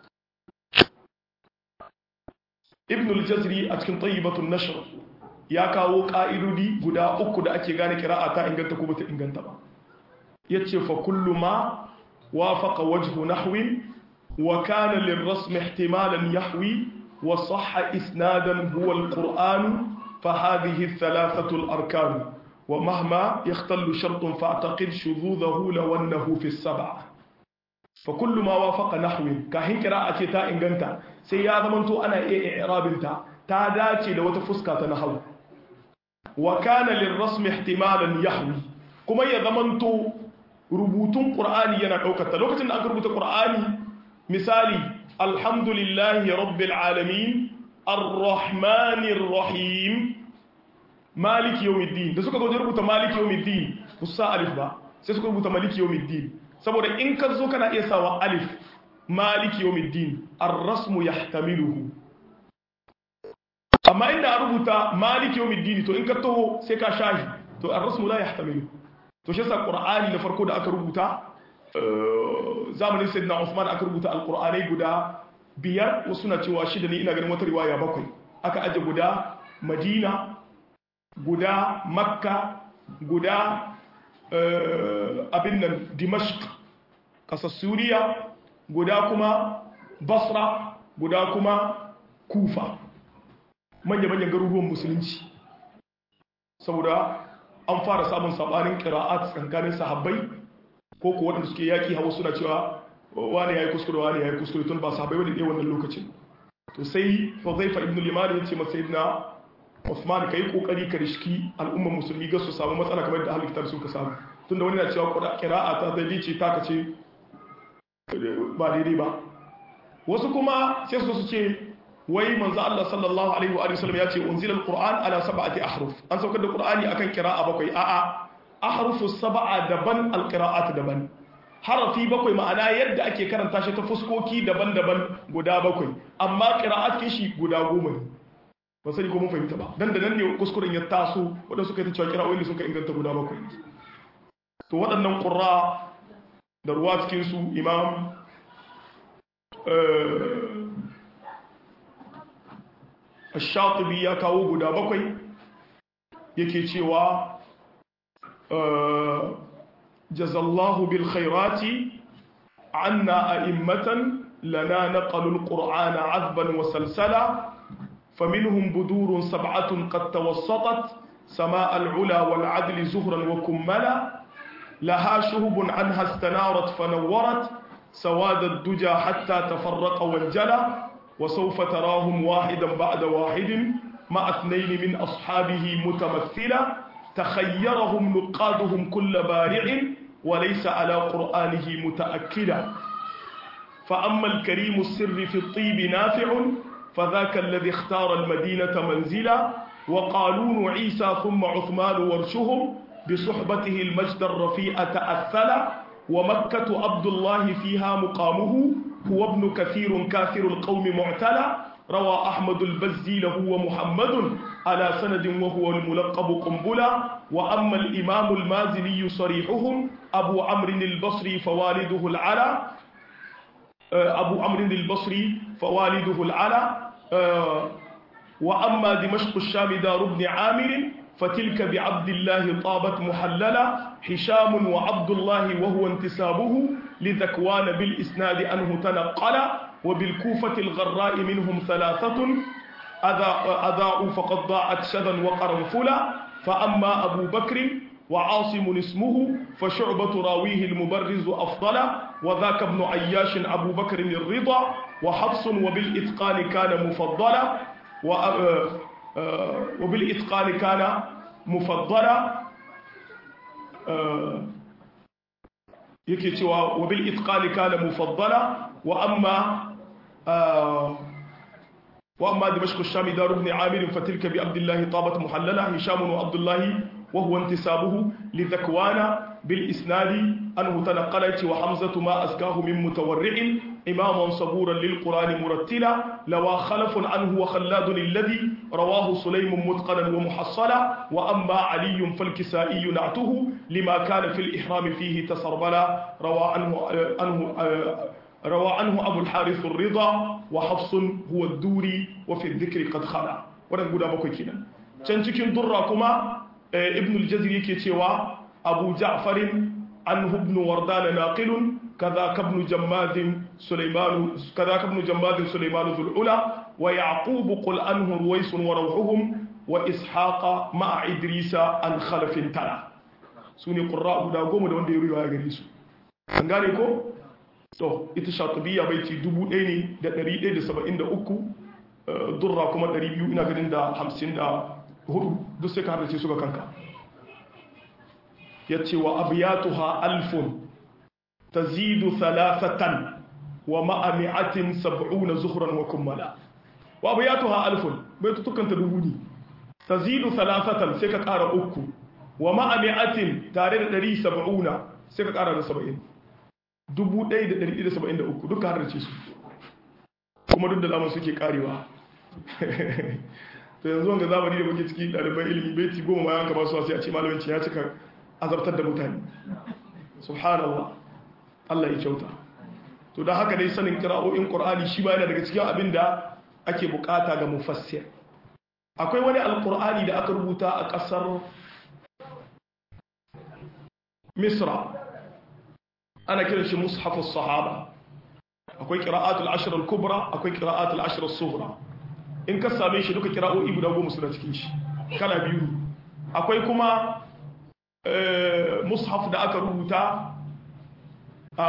Ibn al-Jazri a cikin Tayyibatun Nashr ya kawo ka'idodi guda 3 da ake gane qira'a ta inganta ko bata inganta ba yace fa kullu ma wafaqa wajhu nahwi wa kana lirrasm ihtimalan yahwi wa sahha isnadan huwa al-Qur'an فهذه الثلاثة الأركان ومهما يختل شرط فاعتقد شذوذه لو أنه في السبعة فكل ما وافق نحو كهين قراءة تا إنغانتا سيادة منتو أنا إعرابنتا تاداتي لو تفسكة نحو وكان للرسم احتمالا يحوي كما يضمنتو ربوتون قرآني ينعوكتا لو كتن أقربت قرآني مثالي الحمد لله رب العالمين الرحمن الرحيم مالك يوم الدين da suka zo rubuta malik yawmiddin musa alif ba sai suka rubuta malik yawmiddin saboda in ka zo kana iya sawa alif malik yawmiddin ar-rasmu yahtamiluhu amma inda rubuta malik yawmiddin to in ka taho sai ka shahi to ar-rasmu la yahtamilu to shi yasa qur'ani na farko da aka rubuta zamanin sayyidina Uthman aka rubuta al-qur'anai guda 5 wasu na cewa 6 ne ina ganin wata riwaya 7 aka aje guda Madina guda Makka guda abin nan Dimashq kasar Suriya guda kuma Basra guda kuma Kufa manya-manyan garuruwan musulunci saboda an fara samun sabanin qira'at tsakanin sahabbai ko ko waɗanda suke yaki hawa suna cewa wani yayi kuskure wani yayi kuskure tun ba sahabbai wani ɗaya wannan lokacin to sai Hudhayfa ibn al-Yaman ya ce masa sayyidina Uthman kai kokari ka riski al'ummar musulmi ga su samu matsala kamar da ahlul kitab suka samu tunda wani na cewa qira'a ta daidai ce ta kace ba daidai ba wasu kuma sai su ce wai manzo Allah sallallahu alaihi wa sallam ya ce unzila alquran ala sab'ati ahruf an saukar da qur'ani akan qira'a bakwai a'a ahrufu sab'a daban alqira'at daban harafi bakwai ma'ana yadda ake karanta shi ta fuskoki daban-daban guda bakwai amma qira'at kin shi guda 10 ne ba sai ko mun fahimta ba dan da nan ne kuskuren ya taso wadanda suka yi ta cewa qira'o'i ne suka inganta guda bakwai to waɗannan qurra da ruwa cikin su imam الشاطبي ya kawo guda bakwai yake cewa jazallahu bil khairati anna a'immatan lana naqalu al-qur'ana 'azban wa salsala faminhum budurun sab'atun qad tawassatat samaa al-'ula wal 'adli zuhran wa kummala laha shuhubun 'anha istanarat fanawwarat sawad ad-duja hatta tafarraqa wal jala وسوف تراهم واحدا بعد واحد مع اثنين من أصحابه متمثلا تخيرهم نقادهم كل بارع وليس على قرآنه متأكلا فأما الكريم السر في الطيب نافع فذاك الذي اختار المدينة منزلا وقالون عيسى ثم عثمان ورشهم بصحبته المجد الرفيع تأثلا ومكة عبد الله فيها مقامه هو ابن كثير كافر القوم معتلى روى أحمد البزي له ومحمد على سند وهو الملقب قنبلا وأما الإمام المازني صريحهم أبو عمرو البصري فوالده العلا وأما دمشق الشام دار ابن عامر فتلك بعبد الله طابت محللا هشام وعبد الله وهو انتسابه لذكوان بالإسناد أنه تنقل وبالكوفة الغراء منهم ثلاثة أذاءوا فقد ضاعت شذا وقرنفلا فأما أبو بكر وعاصم اسمه فشعبة راويه المبرز أفضل وذاك ابن عياش أبو بكر الرضا وحفص وبالإتقان كان مفضلا وبالإتقان كان مفضلا yake cewa wa bil itqali kana mufaddala wa amma dimashq ash-shami dar ibn amir fatilka bi abdullah tabat muhallala hisham wa abdullah wa huwa intisabuhu li dhakwana bil isnadi anhu tanqalati wa hamzatu ma askahu min mutawarri'in imaman saburan lil qur'an murattila lawa khalafun anhu wa khallad alladhi rawahu sulaym mutqanan wa muhassala wa amma ali fal kisai na'tuhu lima kana fil ihram fihi tasarbala روى عنه أبو الحارث الرضا وحفص هو الدوري وفي الذكر قد خلا wannan guda bakwai kenan can cikin durra kuma ibn al-jazri yake cewa abu ja'far anhu ibn wardan naqil kaza ibn jammad sulaiman dhul ula wa yaqub qul anhu ruwais wa rawhuhum wa ishaqa ma'a idrisa an khalaf tala sune qurra guda goma da wanda ya riwaya gare su an gane ko to ita shatibiya baiti 1173 durra kuma 200 ina ganin da 54 duk sai ka harce su ga kanka yace wa abyatuha alfun tazidu thalathatan wa ma'a mi'atin 70 zuhran wa kummala wa abyatuha alfun baitutukan ta dubu ne tazidu thalathatan sai ka kara uku wa ma'a mi'atin tare da 170 sai ka kara da 70 1173 duka harce su kuma duk da lamun suke karewa to yanzu wanga zamani da muke ciki ɗaliban ilimi baiti goma bayan ka ba su sai a ce malaminci ya cika azabtar da mutane subhanallah Allah ya kyauta to da haka dai sanin kira'o'in qur'ani shi ba yana daga cikin abin da ake bukata ga mufassir akwai wani alqur'ani da aka rubuta a ƙasar misra ana kiran shi mushafus sahaba akwai qira'atul ashr al-kubra akwai qira'atul ashr as-sughra in ka same shi duka qira'o'i guda goma suna cikin shi kala biyu akwai kuma mushaf da aka rubuta a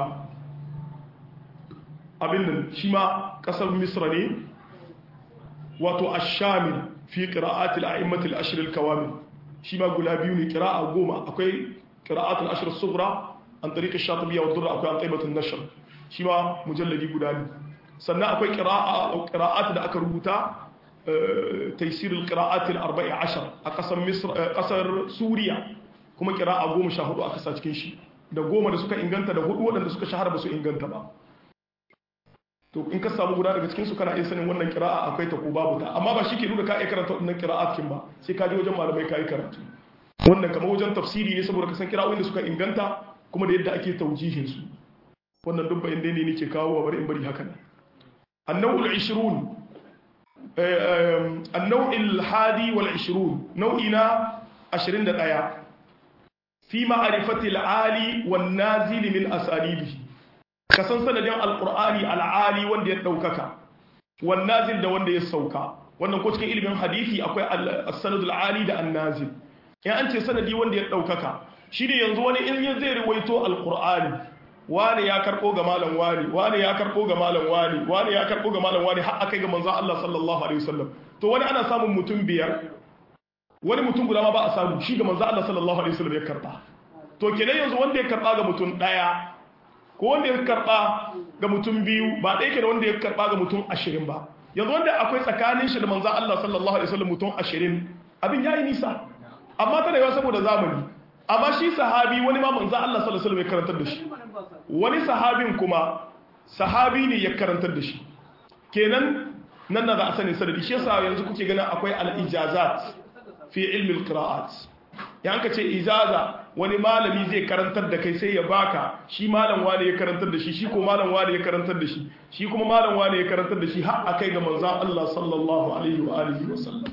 abin nan shi ma kasar misra ne wato ash-shamil fi qira'atil a'immatil ashr al-kawamil shi ma guda biyu ne qira'a goma akwai qira'atul ashr as-sughra an tariq ash-shatibiyya wa durra akwai an taibatun nashr shi ma mujalladi guda ne sannan akwai qira'at da aka rubuta taysir al-qira'at al-14 a kasar Suriya kuma qira'a 14 aka sa cikin shi da 10 da suka inganta da 4 waɗanda suka shahara ba su inganta ba. To in ka samu guda daga cikin su kana iya sanin wannan qira'a akwai ta ko babu ta, amma ba shi ke nuna ka iya karanta wannan qira'at kin ba, sai ka je wajen malamai ka yi karatu. Wannan kamar wajen tafsiri ne saboda ka san qira'o'in da suka inganta kuma da yadda ake taujihin su. Wannan duk ba inda ne nake kawo bari in bari haka ne. An-naw'ul 20 an-naw'il hadi wal 20 nau'ina 21 fi ma'rifati al-ali wan nazil min asalibihi, ka san sanadin alqur'ani al-ali wanda ya daukaka wan nazil da wanda ya sauka. wannan ko cikin ilimin hadisi akwai as-sanad al-ali da an-nazil. in an ce sanadi wanda ya daukaka shine yanzu wani in ya zai riwayo alqur'ani, wani ya karbo ga malam wani ya karbo ga malam wani ya karbo ga malam wani har akai ga manzon Allah sallallahu alaihi wasallam. To wani ana samun mutum biyar, wani mutum guda ma ba a samu, shi ga manzon Allah sallallahu alaihi wasallam ya karba. To kenan yanzu wanda ya karba ga mutum daya ko wanda ya karba ga mutum biyu ba ɗaya ke da wanda ya karba ga mutum 20 ba. Yanzu wanda akwai tsakanin shi da manzon Allah sallallahu alaihi wasallam mutum 20, abin yayi nisa, amma tana yawa saboda zamani. Amma shi sahabi wani ma manzon Allah sallallahu alaihi wasallam ya karantar da shi, wani sahabin kuma sahabi ne ya karantar da shi. Kenan nan na za a sani sanadi. Shi yasa yanzu kuke ganin akwai al-ijazat fi ilmi al-qira'at. Ya anka ce ijaza, wani malami zai karantar da kai sai ya baka, shi malam wani ya karantar da shi, shi ko malam wani ya karantar da shi, shi kuma malam wani ya karantar da shi, har akai ga manzon Allah sallallahu alaihi wa alihi wa sallam.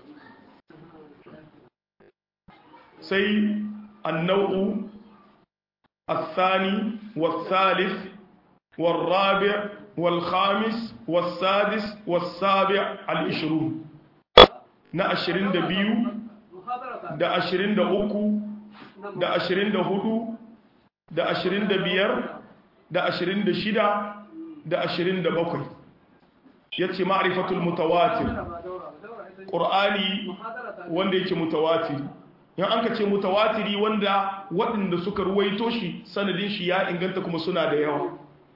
Sai النوع الثاني والثالث والرابع والخامس والسادس والسابع 20 na 22 da 23 da 24 da 25 da 26 da 27. yace ma'rifatul mutawatir, qur'ani wanda yake mutawatir. yan an ka ce mutawatiri wanda waɗanda suka ruwaito shi sanadin shi ya inganta kuma suna da yawa.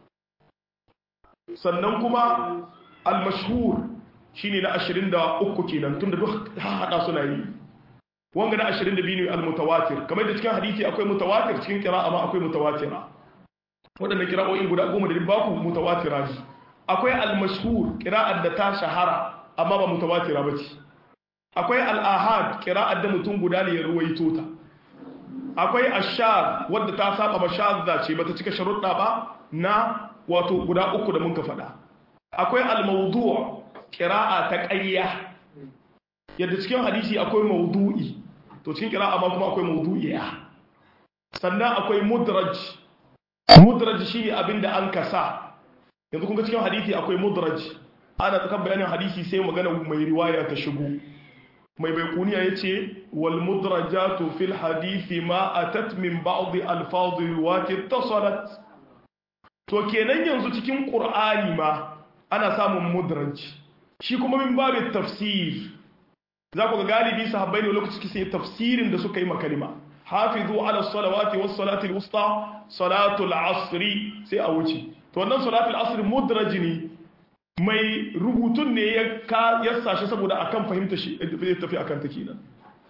Sannan kuma al-mashhur shine na 23 kenan, tunda duk hada suna yi. Wanga na 22 ne al-mutawatir, kamar da cikin hadisi akwai mutawatir, cikin qira'a ma akwai mutawatira. Waɗannan qira'o'in guda 10 da baku mutawatira ne. Akwai al-mashhur, qira'ar da ta shahara amma ba mutawatira bace. Akwai al-ahad, qira'ar da mutum guda ne ya ruwaito ta. Akwai ash-shadh wadda ta saba mashadda ce bata cika sharuɗa ba na wato guda 3 da muka faɗa. Akwai al-mawdu' qira'a ta ƙarya, yadda cikin hadisi akwai mawdu'i, to cikin qira'a ma kuma akwai mawdu'iya. Sannan akwai mudraj. Mudraj shine abinda an kasa. Yanzu kun ga cikin hadisi akwai mudraj, ana tsakan bayanin hadisi sai magana mai riwaya ta shigo. Mai baikuniya yace wal mudrajatu fil hadisi ma atat min ba'd alfadhi riwayat ittasalat. To kenan yanzu cikin qur'ani ma ana samun mudraj, shi kuma min babin tafsir. Za ku ga galibi sahabbai ne lokaci sai tafsirin da suka yi makalima. Hafizu ala salawati was salati al-wusta salatul asri sai a wuce. To wannan salatul asri mudraj ne, mai rubutun ne ya sashi saboda akan fahimta shi zai tafi akan ta kenan.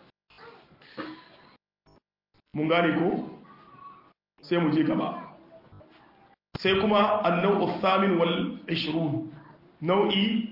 Mun gane ko? Sai mu je gaba. Sai kuma an-naw'u ath-thamin wal 20, nau'i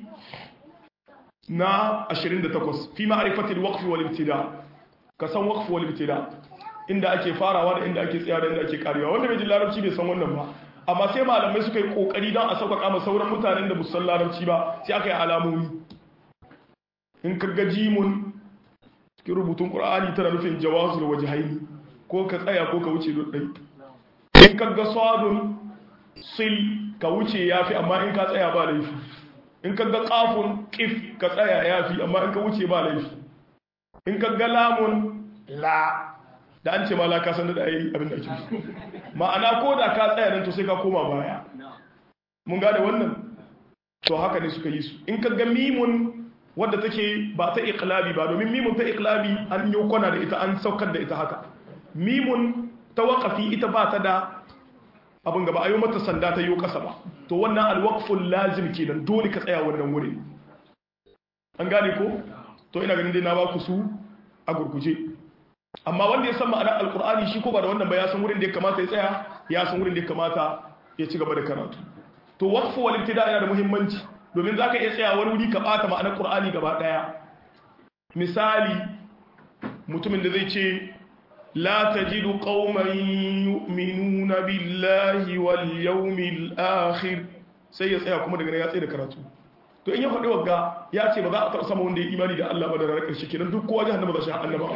na 28 fi ma'rifati al-waqf wal ibtida. Ka san waqf wal ibtida, inda ake farawa da inda ake tsaya da inda ake karewa. Wanda bai ji larabci bai san wannan ba, amma sai malamai suka yi kokari don a sauƙaƙa ma sauran mutanen da musan larabci ba, sai aka yi alamomi. In ka ga jimun cikin rubutun qur'ani tana nufin jawazul wajhaini, ko ka tsaya ko ka wuce dai. In ka ga sadun sil ka wuce yafi, amma in ka tsaya ba laifi. In ka ga qafun qif ka tsaya yafi, amma in ka wuce ba laifi. In ka ga lamun la, da an ce ma la ka san da ai abin da ake ma'ana ko da ka tsaya nan to sai ka koma baya. Mun gane wannan? To haka ne suka yi su. In ka ga mimun wadda take ba ta iqlabi ba, domin mimun ta iqlabi an yi kwana da ita, an saukar da ita haka. Mimun ta waqafi ita ba ta da abin gaba ayo mata sanda ta yi kasa ba to wannan alwaqful lazim kenan dole ka tsaya wannan wurin an gane ko to ina ganin dai na ba ku su a gurguje amma wanda ya san ma'anar alqur'ani shi ko ba da wannan ba ya san wurin da ya kamata ya tsaya ya san wurin da ya kamata ya ci gaba da karatu to waqfu wal ibtida yana da muhimmanci domin zaka iya tsaya wani wuri ka bata ma'anar qur'ani gaba daya misali mutumin da zai ce la tajidu qauman yu'minuna billahi wal yawmil akhir sai ya tsaya kuma daga nan ya tsaya da karatu to in ya faɗi wagga ya ce ba za a taɓa sama wanda ya imani da Allah ba da ranar ƙarshe kenan duk kowa jahannama za shi annaba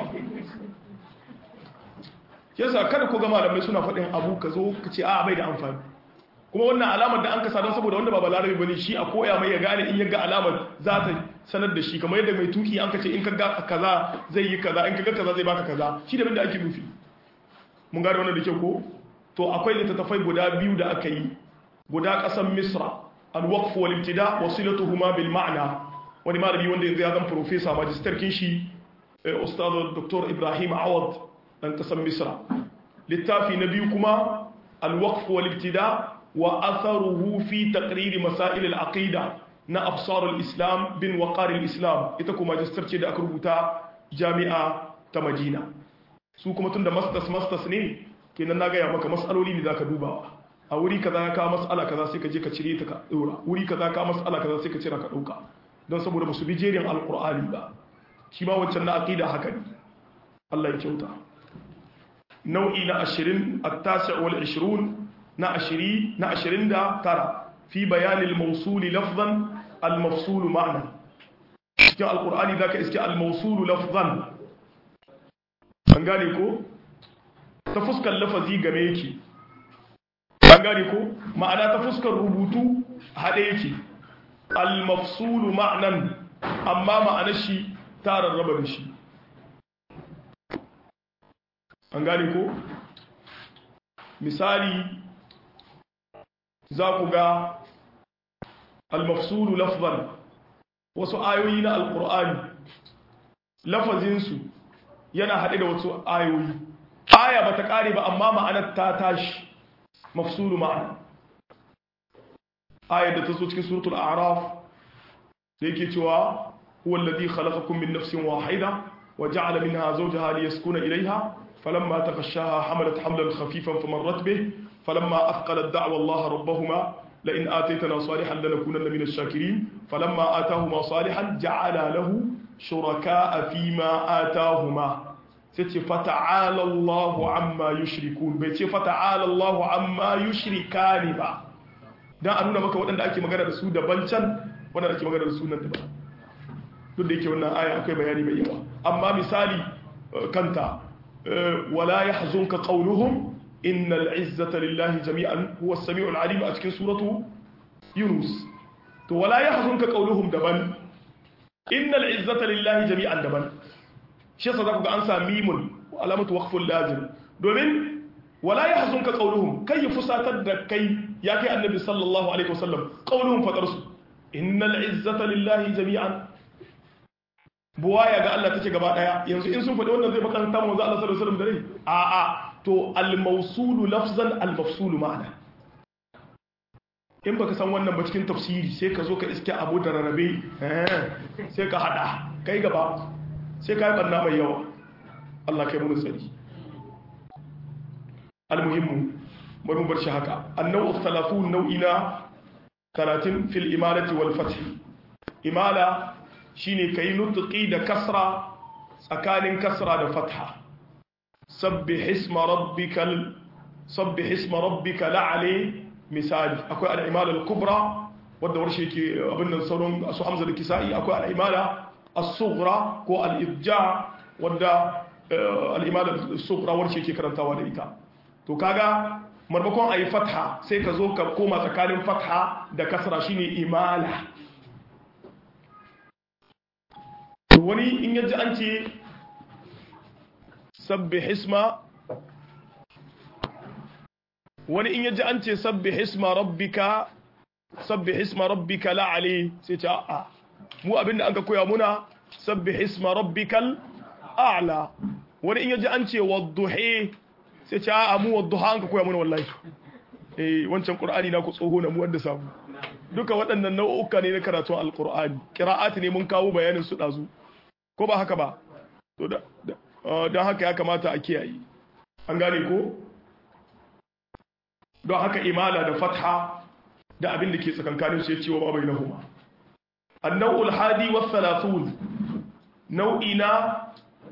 yasa kada ku ga malamai suna faɗin abu ka zo ka ce a bai da amfani kuma wannan alamar da an kasa don saboda wanda ba balarabe bane shi a koya mai ya gane in ya ga alamar za ta sanar da shi kamar yadda mai tuki an kace in ka ga kaza zai yi kaza in ka ga kaza zai baka kaza shi da da ake nufi mun gane wannan da kyau ko to akwai littattafai guda biyu da aka yi guda kasan misra al-waqf wal ibtida wasilatuhuma bil ma'na wani malami wanda yanzu ya zama professor magister kin shi ustad dr ibrahim awad dan kasan misra littafi na biyu kuma al-waqf wal ibtida wa atharuhu fi taqrir masail al-aqida na absar al-islam bin waqar al-islam ita kuma magister ce da aka rubuta jami'a ta madina su kuma tunda masters ne kenan na gaya maka mas'aloli ne zaka duba a wuri kaza ka mas'ala kaza sai ka je ka cire ta ka dora wuri kaza ka mas'ala kaza sai ka cire ka dauka don saboda musu bi jerin alqur'ani ba shi ma wancan na aqida haka ne Allah ya kyauta nau'i na 20 at-tasi' wal 20 na 29 fi bayan al-mawsul lafzan al-mafsul ma'na cikin alqur'ani zaka iske al-mawsul lafzan an gane ko ta fuskar lafazi game yake an gane ko ma'ana ta fuskar rubutu haɗe yake al-mafsulu ma'nan amma ma'anar shi ta rarraba da shi an gane ko misali za ku ga al-mafsulu lafzan wasu ayoyi na al-qur'ani lafazinsu yana haɗe da wasu ayoyi aya ba ta ƙare ba amma ma'anar ta tashi mafsulu ma'ana ayar da ta zo cikin suratul a'raf da yake cewa huwa alladhi khalaqakum min nafsin wahida wa ja'ala minha zawjaha liyaskuna ilayha falamma taghashaha hamalat hamlan khafifan famarrat bih falamma athqalat da'wa Allah rabbahuma la in ataytana salihan lanakunanna min ash-shakirin falamma atahuma salihan ja'ala lahu shuraka'a fima atahuma sai ce fata'ala Allahu amma yushrikun bai ce fata'ala Allahu amma yushrikani ba dan a nuna maka waɗanda ake magana da su daban can waɗanda ake magana da su nan daban duk da yake wannan aya akwai bayani mai yawa amma misali kanta wala yahzunka qawluhum innal izzata lillahi jami'an huwa as-sami'ul 'alim a cikin suratu yunus to wala yahzunka qawluhum daban innal izzata lillahi jami'an daban shi yasa za ku ga an sa mimun alamatu waqful lazim domin wala yahzunka qawluhum kai fusatar da kai ya kai annabi sallallahu alaihi wasallam qawluhum fatarsu innal izzata lillahi jami'an buwaya ga Allah take gaba daya yanzu in sun faɗi wannan zai bakanta mu za Allah sallallahu alaihi wasallam da rai a a to al mawsulu lafzan al mafsulu ma'ana in baka san wannan ba cikin tafsiri sai ka zo ka iske abu da rarrabe sai ka hada kai gaba sai ka yi ɓanna mai yawa Allah kai mun tsari almuhimmu bari mu bar shi haka annau 30 nau'i na 30 fil imalati wal fath imala shine kai nutqi da kasra tsakanin kasra da fatha sabbih isma rabbika la'ali misali akwai al-imala al-kubra wanda warshe yake abin nan sauran su hamza da kisa'i akwai al-imala as-sughra ko al-ibja wanda al-imala as-sughra warshe yake karantawa da ita to kaga marmakon ayi fatha sai ka zo ka koma tsakanin fatha da kasra shine imala wani in yaji an ce sabbih isma wani in yaji an ce sabbih isma rabbika la'ali sai ce a'a mu abinda an ka koya muna sabbih isma rabbikal a'la wani in yaji an ce wadduhi sai ce a'a mu wadduha an ka koya muna wallahi wancan qur'ani na ku tsoho na mu wanda samu duka waɗannan nau'uka ne na karatun alqur'ani qira'at ne mun kawo bayanin su dazu ko ba haka ba to don haka ya kamata a kiyaye an gane ko don haka imala da fatha da abin da ke tsakankanin su ya ce wa ma bainahuma an-naw'ul hadi wa 30 nau'i na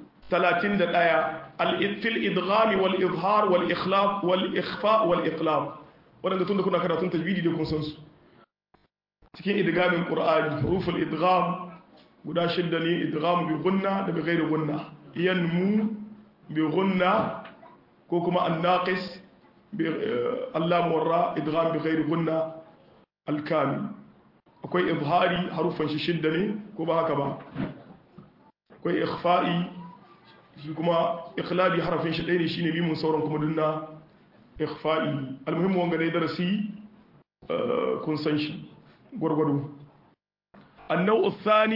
31 al-fil idgham wal izhar wal ikhlaf wal ikhfa wal iqlab wadanda tunda kuna karatun tajwidi da kun san su cikin idgamin qur'ani huruful idgham guda shidda ne idgham bi gunna da bi ghairi gunna yanmu bi gunna ko kuma an-naqis bi allam warra idgham bi ghairi gunna al-kamil akwai izhari harufan shi shidda ne ko ba haka ba akwai ikhfa'i shi kuma ikhlabi harafin shi ɗaya ne shine mimun sauran kuma dunna ikhfa'i almuhimmu wanga dai darasi kun san shi gwargwado annau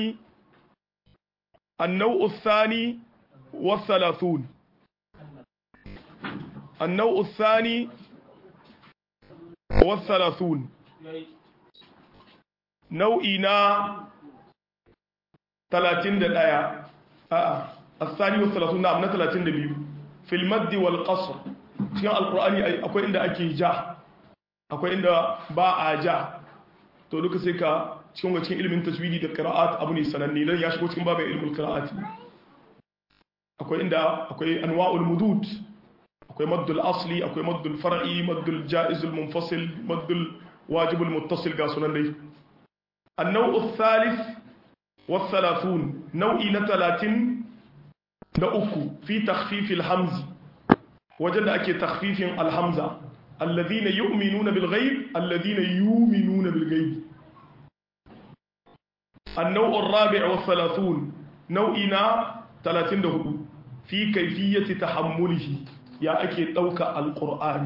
الثاني والثلاثون النوع الثاني والثلاثون نوعنا 31 الثاني والثلاثون نعم 32 في المد والقصر cikin alkur'ani akwai inda ake ja akwai inda ba a ja to duka sai ka cikin ilimin tajwidi da qira'at abu ne sananne dan ya shigo cikin babin ilmul qira'at akwai inda akwai anwa'ul mudud akwai maddul asli akwai maddul far'i maddul ja'izul munfasil maddul wajibul muttasil ga sunan dai an-naw'u ath-thalith wa-thalathun nau'i na 33 fi takhfif al-hamz wajen da ake takhfifin al-hamza alladhina yu'minuna bil ghaib alladhina yu'minuna bil ghaib النوع الرابع والثلاثون نوعنا 34 في كيفية تحمله يا أكي توقع القرآن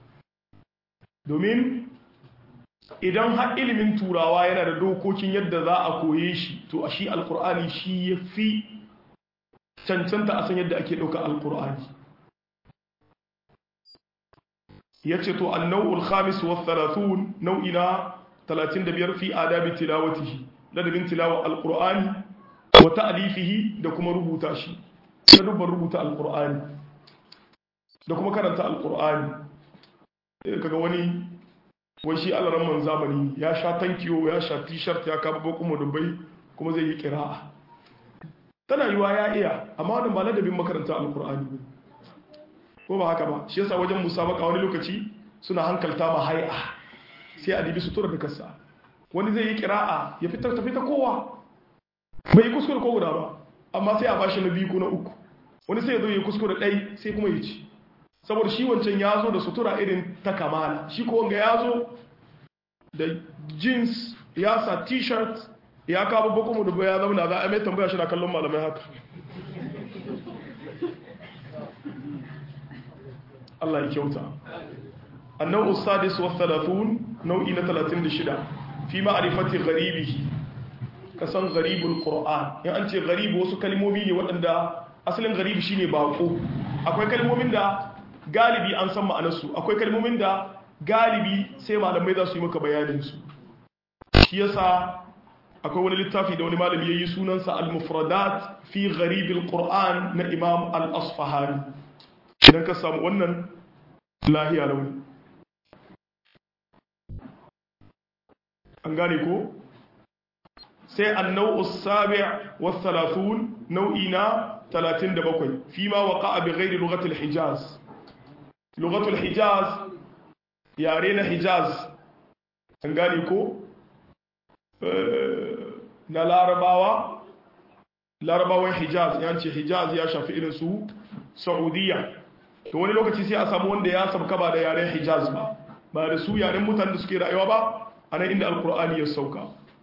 domin idan har ilimin turawa yana da dokokin yadda za a koye shi to a shi alkur'ani shi ya fi cancanta a san yadda ake ɗauka alkur'ani ya ce to annau'ul khamis wa 30 nau'ina 35 fi adabi tilawatihi ladabin tilawa alqur'ani wa ta'lifihi da kuma rubuta shi da dubban rubuta alqur'ani da kuma karanta alqur'ani kaga wani shi alaran zamani ya sha tankiyo ya sha t-shirt ya kaba kuma dubai kuma zai yi qira'a tana yiwa ya iya amma wannan ba ladabin makaranta alqur'ani ba ko ba haka ba shi yasa wajen musabaka wani lokaci suna hankalta ma hay'a sai a dibi sutura da kasa wani zai yi kira'a ya fitar tafi ta kowa bai kuskure ko guda ba amma sai a bashi na biyu ko na uku wani sai ya zo ya kuskure ɗai sai kuma ya ci saboda shi wancan ya zo da sutura irin ta kamala shi ko wanga ya zo da jeans ya sa t-shirt ya kawo bakwai da ya zama za a mai tambaya shi na kallon malamai haka Allah ya kyauta annau usadis wa 30 nau'i na 36 fi ma'arifati gharibihi kasan gharibul qur'an in an ce gharib wasu kalmomi ne waɗanda asalin gharib shine bako akwai kalmomin da galibi an san ma'anarsu akwai kalmomin da galibi sai malamai za su yi maka bayanin su shi yasa akwai wani littafi da wani malami yayi sunansa al-mufradat fi gharibil qur'an na imam al-asfahani idan ka samu wannan lahiya launi an gane ko sai annau sabi' wa 30 nau'i na 37 fi ma waqa'a bi ghairi lughati al-hijaz lughatu al-hijaz yare na hijaz an gane ko na larabawan hijaz ya ce hijaz ya shafi irin su saudiya to wani lokaci sai a samu wanda ya sabka ba da yaren hijaz ba da su yaren mutanen da suke rayuwa ba a nan inda alkur'ani ya sauka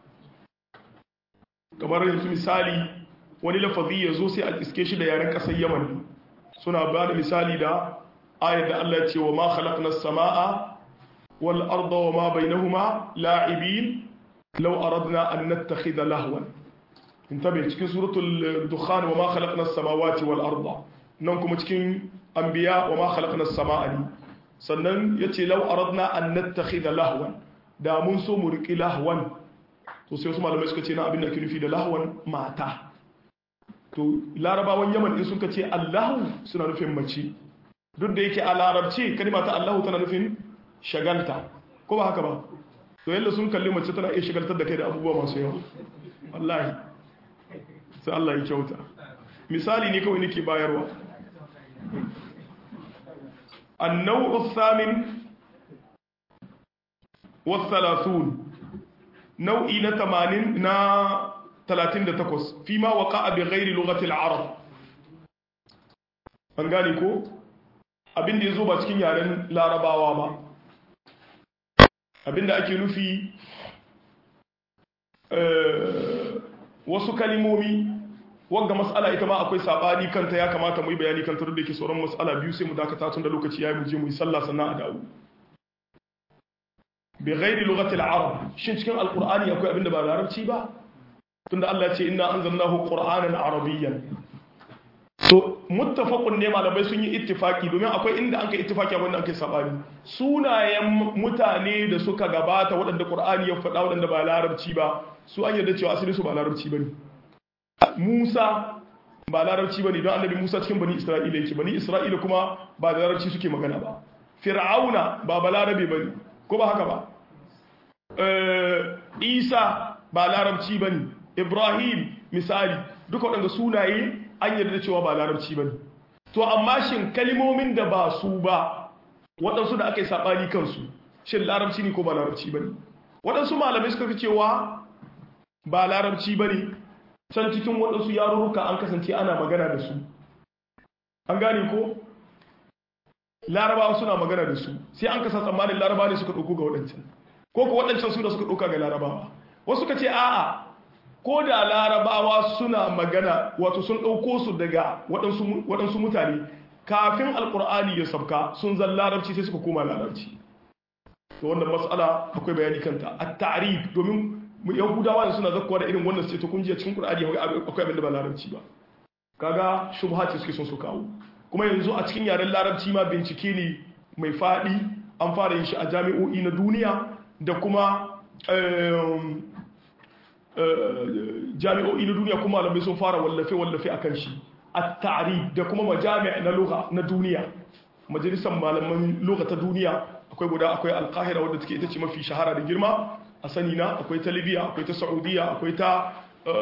kamar yanzu misali wani lafazi ya zo sai a iske shi da yaren kasar yaman suna ba da misali da ayar da Allah ya ce wa ma khalaqna as-samaa wal arda wa ma bainahuma la'ibin law aradna an nattakhidha lahwan intabe cikin suratul dukhan wa ma khalaqna as-samawati wal arda nan kuma cikin anbiya wa ma khalaqna as-samaa sannan yace law aradna an nattakhidha lahwan da mun so mu riki lahwan to sai wasu malamai suka ce na abin da ake nufi da lahwan mata to larabawan yaman din suka ce allahu suna nufin mace duk da yake a larabci kalma ta allahu tana nufin shagalta ko ba haka ba to yalla sun kalli mace tana iya shagaltar da kai da abubuwa masu yawa wallahi sai Allah ya kyauta misali ne kawai nake bayarwa النوع الثامن والثلاثون نوعي نتمانين نا 38 فيما وقع بغير لغة العرب an gane ko abin da ya zo ba cikin yaren larabawa ba abin da ake nufi wasu kalimomi wanga mas'ala ita ma akwai sabani kanta ya kamata mu yi bayani kanta da yake sauran mas'ala biyu sai mu dakata tun da lokaci yayi mu je mu yi sallah sannan a dawo bi ghairi lughati al-arab shin cikin alqur'ani akwai abin da ba larabci ba tunda Allah ya ce inna anzalnahu qur'anan arabiyyan so muttafaqun ne malamai sun yi ittifaki domin akwai inda an kai ittifaki akwai inda an kai sabani sunayen mutane da suka gabata waɗanda qur'ani ya faɗa waɗanda ba larabci ba su an yarda cewa asali su ba larabci bane Musa ba larabci bane don annabi Musa cikin bani Isra'ila yake bani Isra'ila kuma ba da larabci suke magana ba Fir'auna ba balarabe bane ko ba haka ba Isa ba larabci bane Ibrahim misali duka waɗanda sunaye an yarda cewa ba larabci bane to amma shin kalmomin da ba su ba waɗansu da aka yi sabani kansu shin larabci ne ko ba larabci bane waɗansu malamai suka fi cewa ba larabci bane can cikin waɗansu yarurruka an kasance ana magana da su an gane ko larabawa suna magana da su sai an kasa tsammanin larabawa ne suka ɗauko ga waɗancan ko ko waɗancan su da suka ɗauka ga larabawa wasu ka ce a'a ko da larabawa suna magana wato sun ɗauko su daga waɗansu mutane kafin alƙur'ani ya sabka sun zan larabci sai suka koma larabci to wannan mas'ala akwai bayani kanta at-ta'rif domin yahudawa da suna zakkuwa da irin wannan sai to kun ji cikin qur'ani akwai abin da ba larabci ba kaga shubhati suke son su kawo kuma yanzu a cikin yaren larabci ma bincike ne mai fadi an fara yin shi a jami'o'i na duniya da kuma jami'o'i na duniya kuma malamai sun fara wallafe akan shi at-ta'rif da kuma majami' na lugha na duniya majalisar malaman lugha ta duniya akwai al-Qahira wadda take ita ce mafi shahara da girma a sani na akwai ta Libya akwai ta Saudiya akwai ta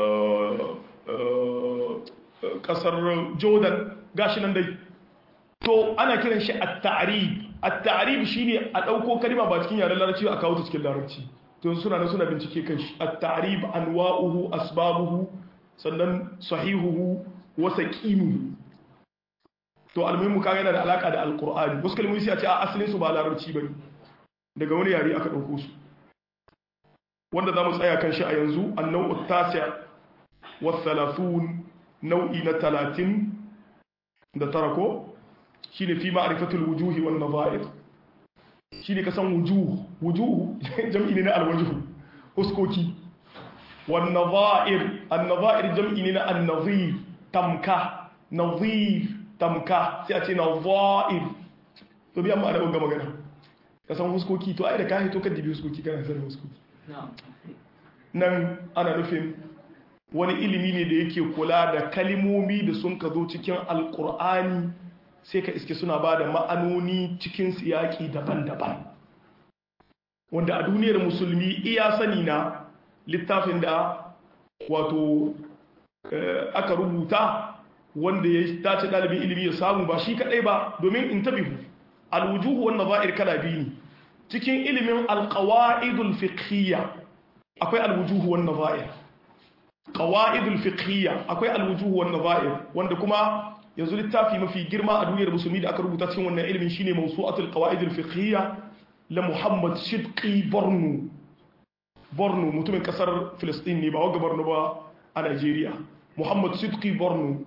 kasar Jordan gashi nan dai to ana kiran shi at-ta'rib at-ta'rib shine a dauko kalma ba cikin yaren larabci a kawo ta cikin larabci to suna bincike kan shi at-ta'rib anwa'uhu asbabuhu sannan sahihuhu wa saqimuhu to almuhimu kaga yana da alaka da alqur'ani wasu kalmomi sai a ce a asalin su ba larabci bane daga wani yare aka dauko su wanda zamu tsaya kan shi a yanzu an-naw'u at-tasi' wa 30 nau'i na 30 da tarako shine fi ma'rifatul wujuhi wan nadha'ir shine kasan wujuh jam'i ne na al-wajh huskoki wan nadha'ir an-nadha'ir jam'i ne na an-nadhir tamka nadhir tamka sai a ce nadha'ir to biya ma'ana wannan magana kasan huskoki to ai da kai to ka dibi huskoki kana sanin huskoki nan ana nufin wani ilimi ne da yake kula da kalimomi da sun ka zo cikin alkur'ani sai ka iske suna ba da ma'anoni cikin siyaki daban-daban wanda a duniyar musulmi iya sani na littafin da wato aka rubuta wanda ya dace ɗalibin ilimi ya samu ba shi kaɗai ba domin in tabihu alwujuhu wannan za'ir kala biyu ne cikin ilimin alqawaidul fiqhiyya akwai alwujuhu wan nadha'ir qawaidul fiqhiyya akwai alwujuhu wan nadha'ir wanda kuma yanzu littafi mafi girma a duniyar musulmi da aka rubuta cikin wannan ilimin shine mawsu'atul qawaidul fiqhiyya la Muhammad Sidqi Borno mutumin kasar Filistin ne ba wanga Borno ba a Najeriya Muhammad Sidqi Borno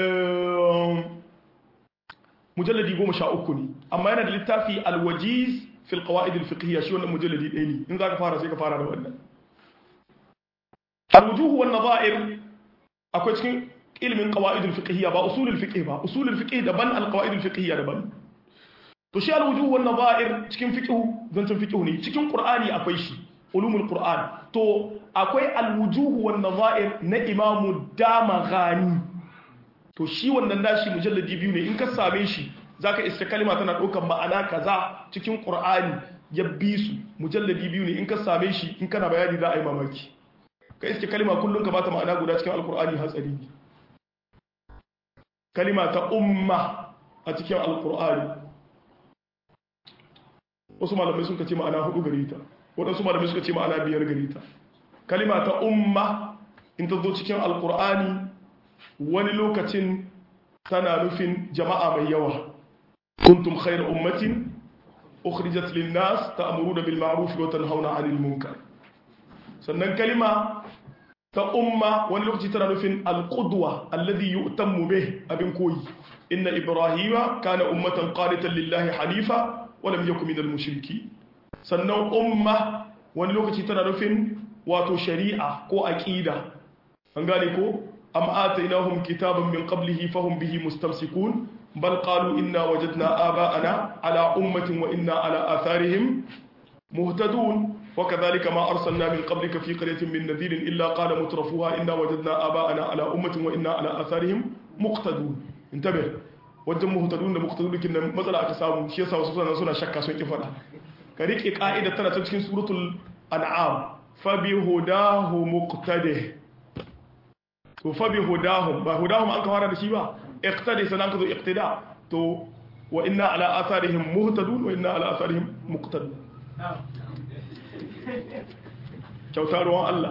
mujalladi 13 ne amma yana da littafi alwajiz في القواعد الفقهية شو المجلد ديني إن ذاك فارس هيك فارس ولا الوجوه والنظائر أكو شيء علم القواعد الفقهية بأصول الفقه أصول الفقه دبن القواعد الفقهية دبن to shi alwujuh wan nadha'ir cikin fiqh zancin fiqh ne cikin qur'ani akwai shi ulumul qur'an to akwai alwujuh wan nadha'ir na imamu Damaghani to shi wannan dashi mujalladi biyu ne in ka same shi zaka iska kalma tana daukar ma'ana kaza cikin qur'ani ya bi su mujalladi biyu ne in ka same shi in kana bayani za a yi mamaki ka iske kalma kullum ka bata ma'ana guda cikin alqur'ani hatsari ne kalima ta umma a cikin alqur'ani wasu malamai suka ce ma'ana 4 gare ta wadansu malamai suka ce ma'ana 5 gare ta kalima ta umma in ta zo cikin alqur'ani wani lokacin tana nufin jama'a mai yawa kuntum khayra ummatin ukhrijat lin-nas ta'muruna bil ma'ruf wa tanhauna 'anil munkar sannan kalima ta umma wani lokaci tana nufin al-qudwa alladhi yu'tammu bih abin koyi inna ibrahima kana ummatan qanitan lillahi hanifa wa lam yakun minal mushrikeen sannan umma wani lokaci tana nufin wato shari'a ko aqida an gane ko am atainahum kitaban min qablihi fahum bihi mustamsikun bal qalu inna wajadna aba'ana ala ummatin wa inna ala atharihim muhtadun وكذلك ما أرسلنا من قبلك في قرية من نذير إلا قال مترفوها إنا وجدنا آباءنا على أمة وإنا على آثارهم مقتدون انتبه wajen muhtadun da muqtadun kin matsala aka samu shi yasa wasu suna shakka sun ki fada ka rike ka'ida tana ta cikin suratul an'am fa bi hudahu muqtadi to fa bi hudahum ba hudahum an ka fara da shi ba iqtadi sanan ka zo iqtida to wa inna ala atharihim muhtadun wa inna ala atharihim muqtadun kyautar ruwan Allah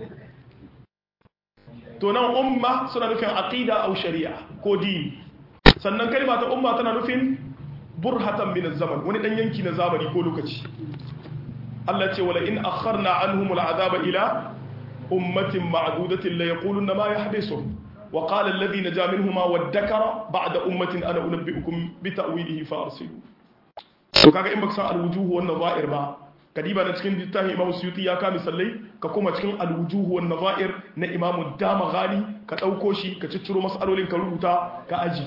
to nan umma suna nufin aqida aw shari'a ko dini sannan kalma ta umma tana nufin burhatan min az-zaman wani dan yanki na zamani ko lokaci Allah ce wala in akharna anhum al-azaba ila ummatin ma'dudatin la yaquluna ma yahbisu wa qala alladhi naja minhuma wadhakara ba'da ummatin ana unabbiukum bi ta'wilihi fa arsilu to kaga in baka san al-wujuh wan nadha'ir ba kadiba na cikin littafin Imam Suyuti ya ka misallai ka koma cikin al-wujuh wan nadha'ir na Imam Damaghani ka dauko shi ka cicciro masalolin ka rubuta ka aji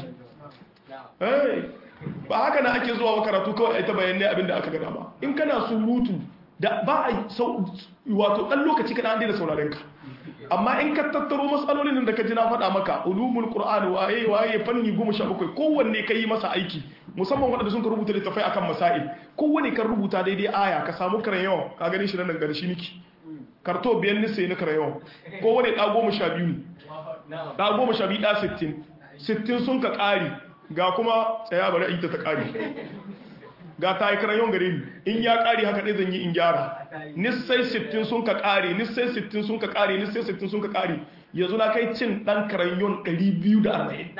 ba haka na ake zuwa karatu kawai ai ta bayanai abinda aka gada ba in kana surutu da ba a wato dan lokaci kana an daina sauraren ka amma in ka tattaro masalolin da ka ji na faɗa maka ulumul qur'ani waye fanni 17 kowanne kai masa aiki musamman wanda sun ka rubuta littafai akan masail kowanne kan rubuta daidai aya ka samu karayon ka gani shi nan gari shi niki karto biyan nise na karayon kowanne da 12 ne da 12 da 60 sun ka kari ga kuma tsaya bari ita ta kari ga ta yi karayon gare ni in ya kari haka ɗaya zan yi in gyara nissai 60 sun ka kari nissai 60 sun ka kari nissai 60 sun ka kari yanzu na kai cin ɗan karayon 240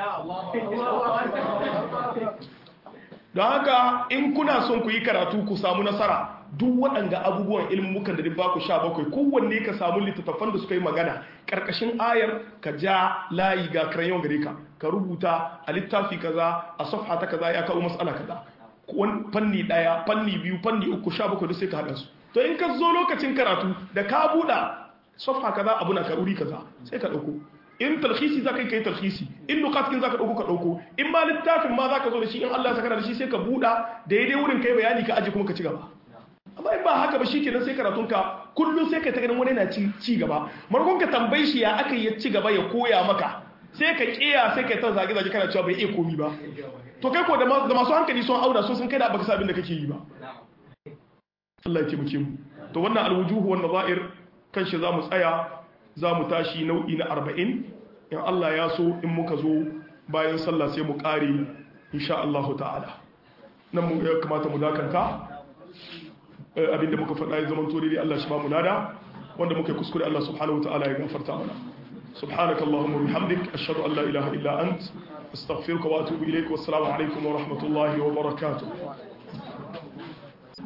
don haka in kuna son ku yi karatu ku samu nasara duk waɗanda abubuwan ilmukan da ba ku 17 kowanne ka samu littattafan da suka yi magana ƙarƙashin ayar ka ja layi ga karayon gare ka rubuta a littafi kaza a safha ta kaza ya kawo matsala kaza fanni daya fanni biyu fanni uku 17 da sai ka hada su to in ka zo lokacin karatu da ka buɗa safha kaza abu na karuri kaza sai ka dauko in talhisi zaka kai talhisi in nuqatin zaka dauko ka dauko in ma littafin ma zaka zo da shi in Allah ya saka da shi sai ka buɗa daidai wurin kai bayani ka aje kuma ka ci gaba amma in ba haka ba shikenan sai karatun ka kullun sai kai ta ganin wani na ci gaba markon ka tambaye shi ya aka yi ci gaba ya koya maka sai ka kiya sai ka ta zage zage kana cewa bai iya komi ba to kai ko da masu hankali sun auda sun kai da baka sabin da kake yi ba Allah ya taimake mu to wannan alwujuh wan nadha'ir kan shi zamu tsaya zamu tashi nau'i na 40 in Allah ya so in muka zo bayan sallah sai mu kare insha Allah ta'ala nan mu ya kamata mu dakanta abinda muka faɗa ya zama to dai Allah shi ba mu nada wanda muka kuskure Allah subhanahu wa ta'ala ya gafarta mana سبحانك اللهم وبحمدك أشهد أن لا إله إلا أنت أستغفرك وأتوب إليك والسلام عليكم ورحمة الله وبركاته